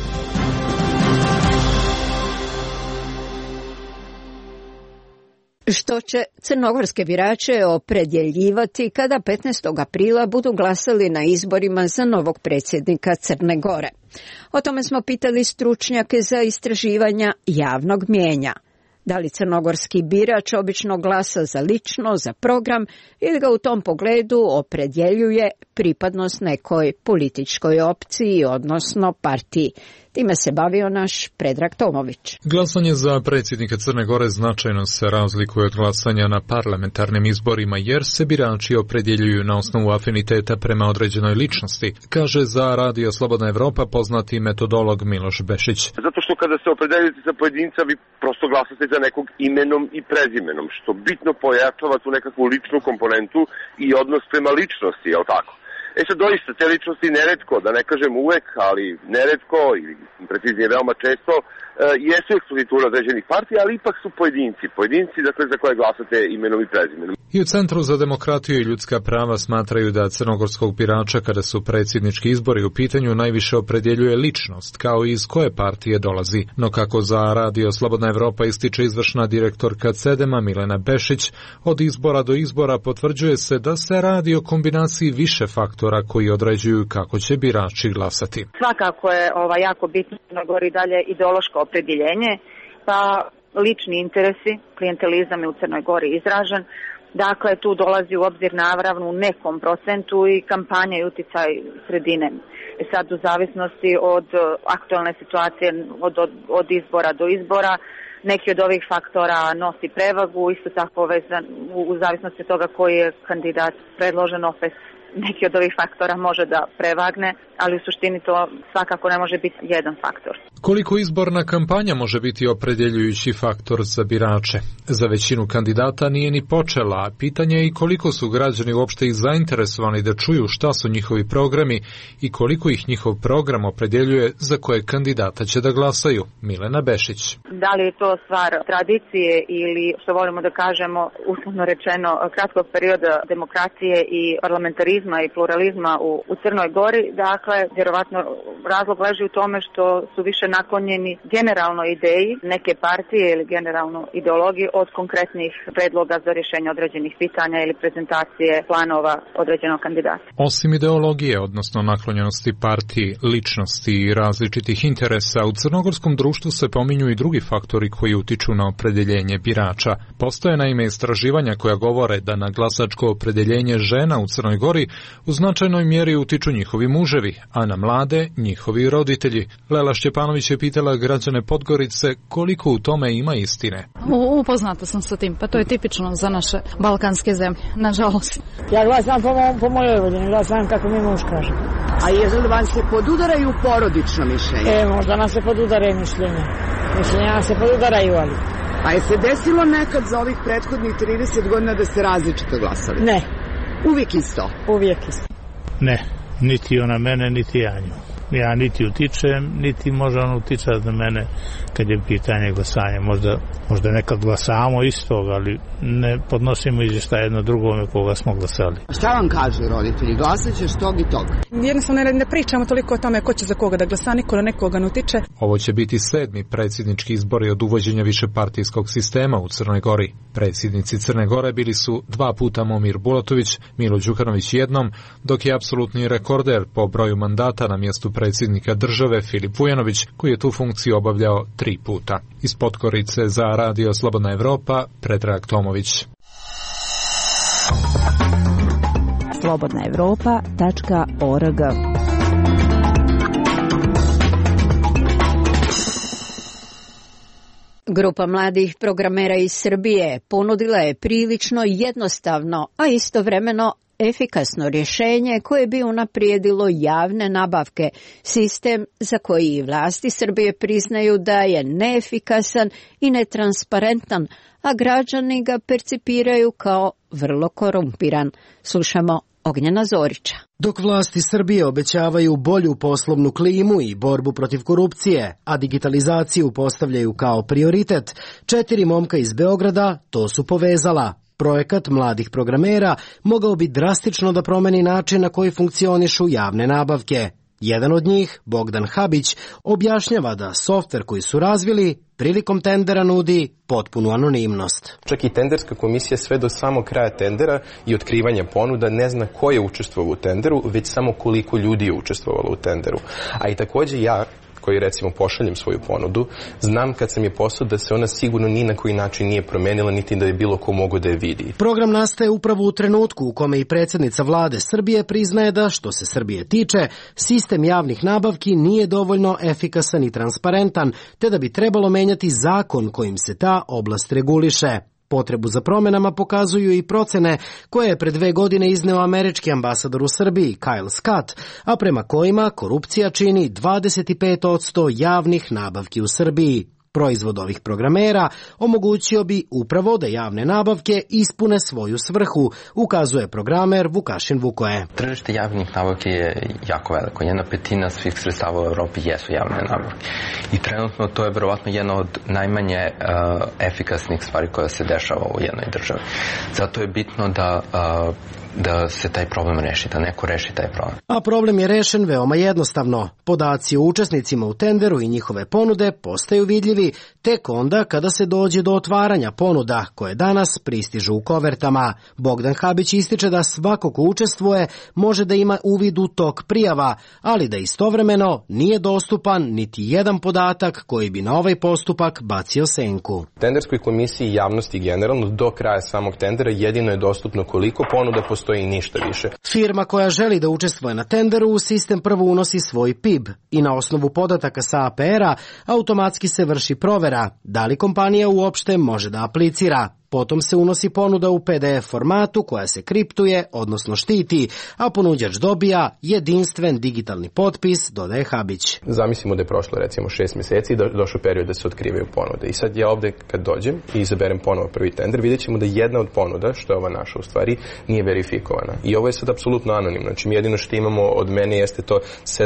Što će crnogorske birače opredjeljivati kada 15. aprila budu glasali na izborima za novog predsjednika Crne Gore? O tome smo pitali stručnjake za istraživanja javnog mnijenja. Da li crnogorski birač obično glasa za lično, za program ili ga u tom pogledu opredjeljuje pripadnost nekoj političkoj opciji, odnosno partiji? Time se bavio naš Predrag Tomović. Glasanje za predsjednika Crne Gore značajno se razlikuje od glasanja na parlamentarnim izborima, jer se birači opredjeljuju na osnovu afiniteta prema određenoj ličnosti, kaže za Radio Slobodna Evropa poznati metodolog Miloš Bešić. Zato što kada se opredeljujete za pojedinca, vi prosto glasate za nekog imenom i prezimenom, što bitno pojačava tu nekakvu ličnu komponentu i odnos prema ličnosti, je li tako? Sad doista, te ličnosti neretko, da ne kažem uvek, ali neretko, ili preciznije veoma često, jesu ekspozitura određenih partija, ali ipak su pojedinci dakle, za koje glasate imenom i prezimenom. I u Centru za demokratiju i ljudska prava smatraju da crnogorskog birača, kada su predsjednički izbori u pitanju, najviše opredjeljuje ličnost, kao i iz koje partije dolazi. No kako za Radio Slobodna Evropa ističe izvršna direktorka CEDEM-a Milena Bešić, od izbora do izbora potvrđuje se da se radi o kombinaciji više faktora koji određuju kako će birači glasati. Svakako je jako bitno da govori dalje ideološko opredjeljenje, pa lični interesi, klijentelizam je u Crnoj Gori izražen. Dakle, tu dolazi u obzir naravno u nekom procentu i kampanja i uticaj sredine. Sad u zavisnosti od aktualne situacije, od izbora do izbora, neki od ovih faktora nosi prevagu, isto tako u zavisnosti od toga koji je kandidat predložen, opet neki od ovih faktora može da prevagne, ali u suštini to svakako ne može biti jedan faktor. Koliko izborna kampanja može biti opredjeljujući faktor za birače? Za većinu kandidata nije ni počela. Pitanje je i koliko su građani uopšte i zainteresovani da čuju šta su njihovi programi i koliko ih njihov program opredjeljuje za koje kandidata će da glasaju. Milena Bešić. Da li je to stvar tradicije ili, što volimo da kažemo, uslovno rečeno, kratkog perioda demokracije i parlamentarizma i pluralizma u Crnoj Gori, dakle, vjerovatno razlog leži u tome što su više naklonjeni generalno ideji neke partije ili generalno ideologiji od konkretnih predloga za rješenje određenih pitanja ili prezentacije planova određenog kandidata. Osim ideologije, odnosno naklonjenosti partiji, ličnosti i različitih interesa, u crnogorskom društvu se pominju i drugi faktori koji utiču na opredjeljenje birača. Postoje naime istraživanja koja govore da na glasačko opredjeljenje žena u Crnoj Gori u značajnoj mjeri utiču njihovi muževi, a na mlade njihovi roditelji. Lela Šćepanović je pitala građane Podgorice koliko u tome ima istine. Upoznata sam sa tim, pa to je tipično za naše balkanske zemlje, nažalost. Ja glasam po mojoj volji, glasam kako mi muž kaže. A je li vam se podudaraju porodično mišljenje? Možda nam se podudaraju mišljenja. Mišljenja se podudaraju, ali... A je se desilo nekad za ovih prethodnih 30 godina da ste različito glasali? Ne. Uvijek isto? Uvijek isto. Ne, niti ona mene, niti ja nju. Ja niti utičem, niti može on utičati na mene kad je pitanje glasanja. Možda nekad glasamo istog, ali ne podnosimo izvještaj jedno drugome koga smo glasali. Šta vam kažu roditelji? Glasat ćeš tog i tog? Jednostavno ne pričamo toliko o tome ko će za koga da glasa, niko na nekoga ne utiče. Ovo će biti 7. predsjednički izbori od uvođenja višepartijskog sistema u Crnoj Gori. Predsjednici Crne Gore bili su 2 puta Momir Bulatović, Milo Đukanović jednom, dok je apsolutni rekorder po broju mandata na mjestu predsjednika države Filip Vujanović, koji je tu funkciju obavljao 3 puta. Iz Podgorice za Radio Slobodna Evropa, Predrag Tomović. slobodnaevropa.org. Grupa mladih programera iz Srbije ponudila je prilično jednostavno, a istovremeno efikasno rješenje koje bi unaprijedilo javne nabavke, sistem za koji i vlasti Srbije priznaju da je neefikasan i netransparentan, a građani ga percipiraju kao vrlo korumpiran. Slušamo Ognjena Zorića. Dok vlasti Srbije obećavaju bolju poslovnu klimu i borbu protiv korupcije, a digitalizaciju postavljaju kao prioritet, 4 momka iz Beograda to su povezala. Projekat mladih programera mogao bi drastično da promeni način na koji funkcionišu javne nabavke. Jedan od njih, Bogdan Habić, objašnjava da softver koji su razvili prilikom tendera nudi potpunu anonimnost. Čak i tenderska komisija sve do samog kraja tendera i otkrivanja ponuda ne zna ko je učestvovao u tenderu, već samo koliko ljudi je učestvovalo u tenderu. A i takođe ja, koji recimo pošaljem svoju ponudu, znam kad sam je poslao da se ona sigurno ni na koji način nije promenila, niti da je bilo ko mogo da je vidi. Program nastaje upravo u trenutku u kome i predsjednica vlade Srbije priznaje da, što se Srbije tiče, sistem javnih nabavki nije dovoljno efikasan i transparentan, te da bi trebalo menjati zakon kojim se ta oblast reguliše. Potrebu za promjenama pokazuju i procene koje je pred 2 godine izneo američki ambasador u Srbiji, Kyle Scott, a prema kojima korupcija čini 25% javnih nabavki u Srbiji. Proizvod ovih programera omogućio bi upravo da javne nabavke ispune svoju svrhu, ukazuje programer Vukašin Vukoje. Tržište javnih nabavki je jako veliko. 1/5 svih sredstava u Evropi jesu javne nabavke. I trenutno to je verovatno jedna od najmanje efikasnih stvari koja se dešava u jednoj državi. Zato je bitno da se taj problem reši, da neko reši taj problem. A problem je rešen veoma jednostavno. Podaci o učesnicima u tenderu i njihove ponude postaju vidljivi tek onda kada se dođe do otvaranja ponuda, koje danas pristižu u kovertama. Bogdan Habić ističe da svako ko učestvuje može da ima uvid u tok prijava, ali da istovremeno nije dostupan niti jedan podatak koji bi na ovaj postupak bacio senku. Tenderskoj komisiji i javnosti generalno do kraja samog tendera jedino je dostupno koliko ponuda postoji i ništa više. Firma koja želi da učestvuje na tenderu u sistem prvo unosi svoj PIB i na osnovu podataka sa APR-a automatski se vrši provera da li kompanija uopšte može da aplicira. Potom se unosi ponuda u PDF formatu koja se kriptuje, odnosno štiti, a ponuđač dobija jedinstven digitalni potpis, dodaje Habić. Zamislimo da je prošlo recimo 6 mjeseci i došao period da se otkrivaju ponude. I sad ja ovde kad dođem i izaberem ponovo prvi tender, vidjet ćemo da jedna od ponuda, što je ova naša u stvari, nije verifikovana. I ovo je sad apsolutno anonimno. Znači jedino što imamo od mene jeste to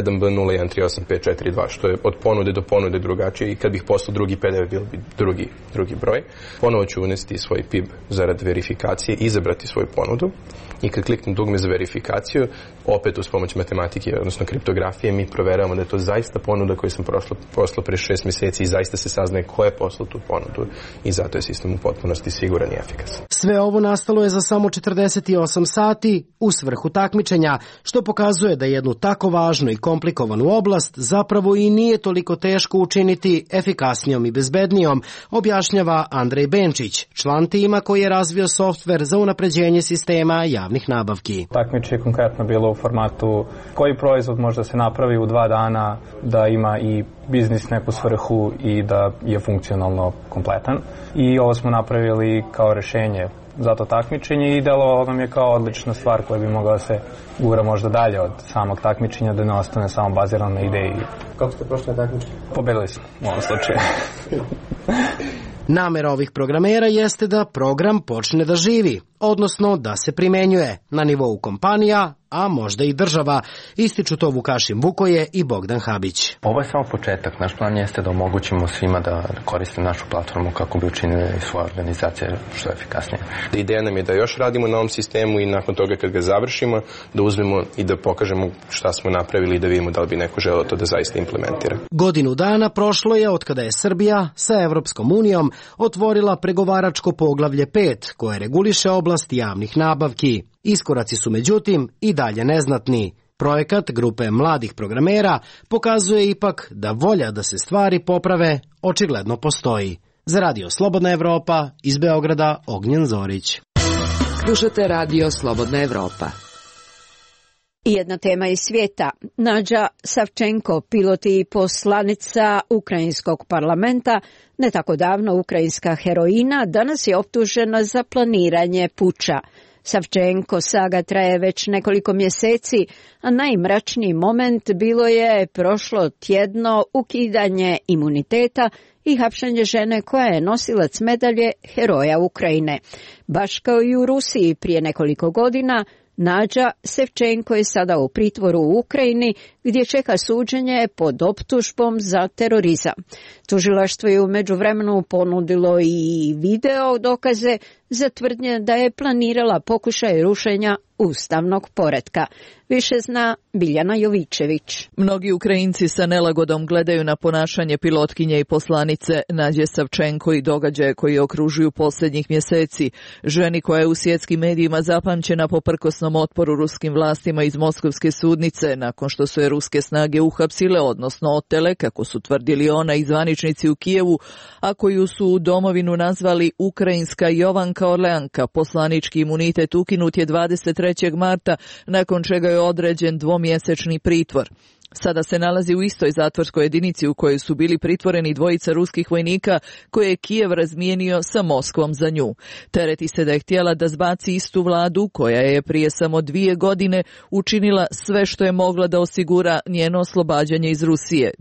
7B01385542, što je od ponude do ponude drugačije i kad bih poslao drugi PDF bilo bi drugi broj. Ponovo ću unesti svoj PIB zarad verifikacije, izabrati svoju ponudu i kad kliknem dugme za verifikaciju, opet uz pomoć matematike, odnosno kriptografije, mi proveravamo da je to zaista ponuda koju sam poslao pre 6 mjeseci i zaista se saznaje ko je poslao tu ponudu i zato je sistem u potpunosti siguran i efikasan. Sve ovo nastalo je za samo 48 sati u svrhu takmičenja, što pokazuje da jednu tako važnu i komplikovanu oblast zapravo i nije toliko teško učiniti efikasnijom i bezbednijom, objašnjava Andrej Benčić, član tima koji je razvio softver za unapređenje sistema javnih nabavki. Takmičenje je konkretno bilo u formatu koji proizvod može da se napravi u 2 dana, da ima i biznis neku svrhu i da je funkcionalno kompletan. I ovo smo napravili kao rešenje za to takmičenje i delovalo nam je kao odlična stvar koja bi mogla se gura možda dalje od samog takmičenja, da ne ostane samo bazirano na ideji. Kako ste prošli na takmičenje? Pobedili smo u ovom slučaju. Namera ovih programera jeste da program počne da živi, odnosno da se primenjuje na nivou kompanija, a možda i država, ističu to Vukašin Vukoje i Bogdan Habić. Ovo je samo početak. Naš plan jeste da omogućimo svima da koriste našu platformu kako bi učinili svoje organizacije što je efikasnije. Ideja nam je da još radimo na ovom sistemu i nakon toga kad ga završimo, da uzmemo i da pokažemo šta smo napravili i da vidimo da li bi neko želeo to da zaista implementira. Godinu dana prošlo je od kada je Srbija sa Evropskom unijom otvorila pregovaračko poglavlje 5 koje reguliše oblast javnih nabavki. Iskoraci su međutim i dalje neznatni. Projekat grupe mladih programera pokazuje ipak da volja da se stvari poprave očigledno postoji. Za Radio Slobodna Evropa, iz Beograda, Ognjen Zorić. Slušate Radio Slobodna Evropa. I jedna tema iz svijeta. Nađa Savčenko, pilot i poslanica Ukrajinskog parlamenta, ne tako davno ukrajinska heroina, danas je optužena za planiranje puča. Savčenko saga traje već nekoliko mjeseci, a najmračniji moment bilo je prošlo tjedno ukidanje imuniteta i hapšenje žene koja je nosilac medalje Heroja Ukrajine. Baš kao i u Rusiji prije nekoliko godina, Nađa Savčenko je sada u pritvoru u Ukrajini gdje čeka suđenje pod optužbom za terorizam. Tužilaštvo je u međuvremenu ponudilo i video dokaze za tvrdnje da je planirala pokušaj rušenja ustavnog poretka. Više zna Biljana Jovičević. Mnogi Ukrajinci sa nelagodom gledaju na ponašanje pilotkinje i poslanice Nađe Savčenko i događaje koji okružuju posljednjih mjeseci. Ženi koja je u svjetskim medijima zapamćena po prkosnom otporu ruskim vlastima iz moskovske sudnice nakon što su je ruske snage uhapsile, odnosno otele, kako su tvrdili ona i zvaničnici u Kijevu, a koju su u domovinu nazvali ukrajinska Jovanka Orleanka. Poslanički imunitet ukinut je 23. marta, nakon čega je određen dvomjesečni pritvor. Sada se nalazi u istoj zatvorskoj jedinici u kojoj su bili pritvoreni dvojica ruskih vojnika koje je Kijev razmijenio sa Moskvom za nju. Tereti se da je htjela da zbaci istu vladu koja je prije samo 2 godine učinila sve što je mogla da osigura njeno oslobađanje iz Rusije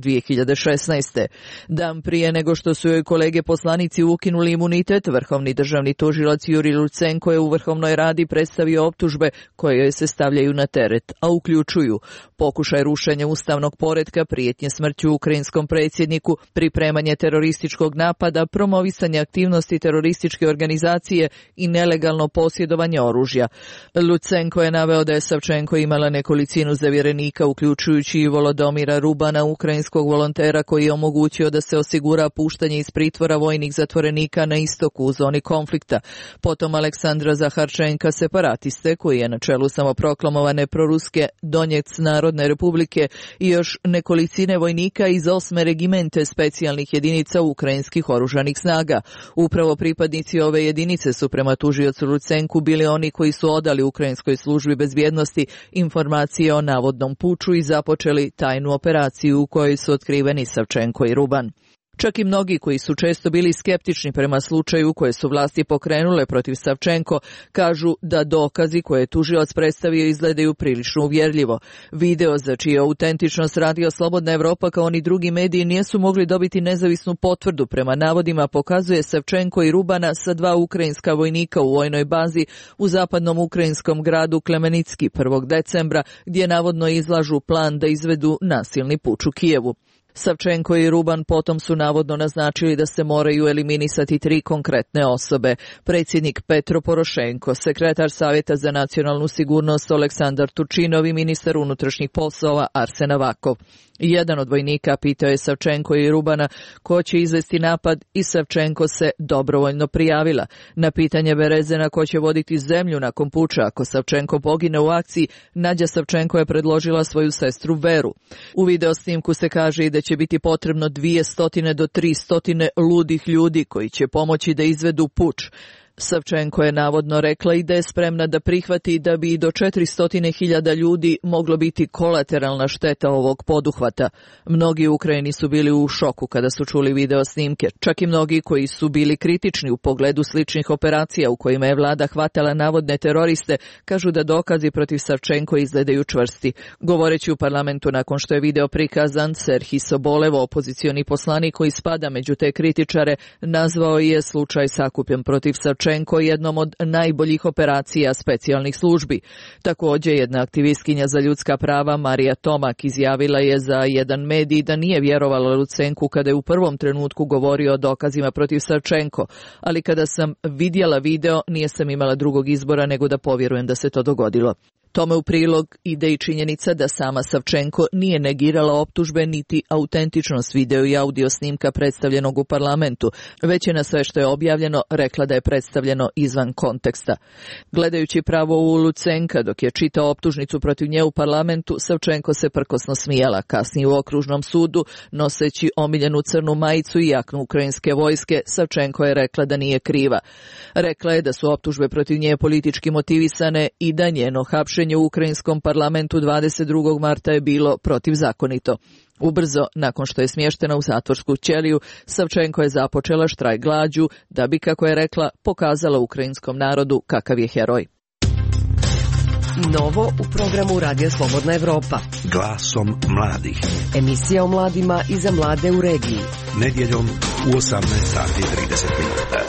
2016. Dan prije nego što su joj kolege poslanici ukinuli imunitet, vrhovni državni tužilac Jurij Lutsenko je u Vrhovnoj radi predstavio optužbe koje joj se stavljaju na teret, a uključuju pokušaj rušenja ustavnog poretka, prijetnje smrću ukrajinskom predsjedniku, pripremanje terorističkog napada, promovisanje aktivnosti terorističke organizacije i nelegalno posjedovanje oružja. Lutsenko je naveo da je Savčenko imala nekolicinu zavjerenika, uključujući i Volodomira Rubana, ukrajinskog volontera koji je omogućio da se osigura puštanje iz pritvora vojnih zatvorenika na istoku u zoni konflikta. Potom Aleksandra Zaharčenka, separatiste koji je na čelu samoproklamovane proruske Donjec Narodne republike, i još nekolicine vojnika iz 8. regimente specijalnih jedinica ukrajinskih oružanih snaga. Upravo pripadnici ove jedinice su prema tužiocu Lutsenku bili oni koji su odali ukrajinskoj službi bezbjednosti informacije o navodnom puču i započeli tajnu operaciju u kojoj su otkriveni Savčenko i Ruban. Čak i mnogi koji su često bili skeptični prema slučaju koje su vlasti pokrenule protiv Savčenko kažu da dokazi koje je tužilac predstavio izgledaju prilično uvjerljivo. Video za čiju autentičnost Radio Slobodna Evropa kao ni drugi mediji nisu mogli dobiti nezavisnu potvrdu prema navodima pokazuje Savčenko i Rubana sa 2 ukrajinska vojnika u vojnoj bazi u zapadnom ukrajinskom gradu Klemenicki 1. decembra gdje navodno izlažu plan da izvedu nasilni puč u Kijevu. Savčenko i Ruban potom su navodno naznačili da se moraju eliminisati 3 konkretne osobe. Predsjednik Petro Porošenko, sekretar Savjeta za nacionalnu sigurnost Oleksandar Turčinov i ministar unutrašnjih poslova Arsen Avakov. Jedan od vojnika pitao je Savčenko i Rubana ko će izvesti napad i Savčenko se dobrovoljno prijavila. Na pitanje Berezena ko će voditi zemlju nakon puča ako Savčenko pogine u akciji, Nađa Savčenko je predložila svoju sestru Veru. U video snimku se kaže i da će biti potrebno 200 do 300 ludih ljudi koji će pomoći da izvedu puč. Savčenko je navodno rekla i da je spremna da prihvati da bi i do 400.000 ljudi moglo biti kolateralna šteta ovog poduhvata. Mnogi u Ukrajini su bili u šoku kada su čuli video snimke. Čak i mnogi koji su bili kritični u pogledu sličnih operacija u kojima je vlada hvatala navodne teroriste, kažu da dokazi protiv Savčenko izgledaju čvrsti. Govoreći u parlamentu nakon što je video prikazan, Serhij Sobolev, opozicioni poslanik koji spada među te kritičare, nazvao je slučaj sakupljen protiv Savčenko jednom od najboljih operacija specijalnih službi. Također, jedna aktivistkinja za ljudska prava Marija Tomak izjavila je za jedan medij da nije vjerovala Lutsenku kada je u prvom trenutku govorio o dokazima protiv Savčenko, ali kada sam vidjela video nije sam imala drugog izbora nego da povjerujem da se to dogodilo. Tome u prilog ide i činjenica da sama Savčenko nije negirala optužbe niti autentičnost video i audio snimka predstavljenog u parlamentu, već je na sve što je objavljeno rekla da je predstavljeno izvan konteksta. Gledajući pravo u Lutsenka dok je čitao optužnicu protiv nje u parlamentu, Savčenko se prkosno smijala. Kasnije u okružnom sudu, noseći omiljenu crnu majicu i jaknu ukrajinske vojske, Savčenko je rekla da nije kriva. Rekla je da su optužbe protiv nje politički motivisane i da njeno hapšenje u ukrajinskom parlamentu 22. marta je bilo protivzakonito. Ubrzo, nakon što je smještena u zatvorsku ćeliju, Savčenko je započela štrajk glađu da bi, kako je rekla, pokazala ukrajinskom narodu kakav je heroj. Novo u programu Radija Slobodna Evropa. Glasom mladih. Emisija o mladima i za mlade u regiji. Nedjeljom u 18:30.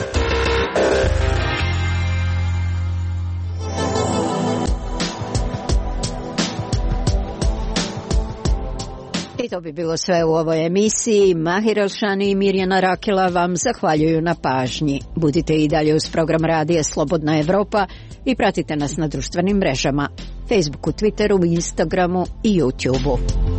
I to bi bilo sve u ovoj emisiji. Mahir Elšani i Mirjana Rakela vam zahvaljuju na pažnji. Budite i dalje uz program Radija Slobodna Evropa i pratite nas na društvenim mrežama, Facebooku, Twitteru, Instagramu i YouTubeu.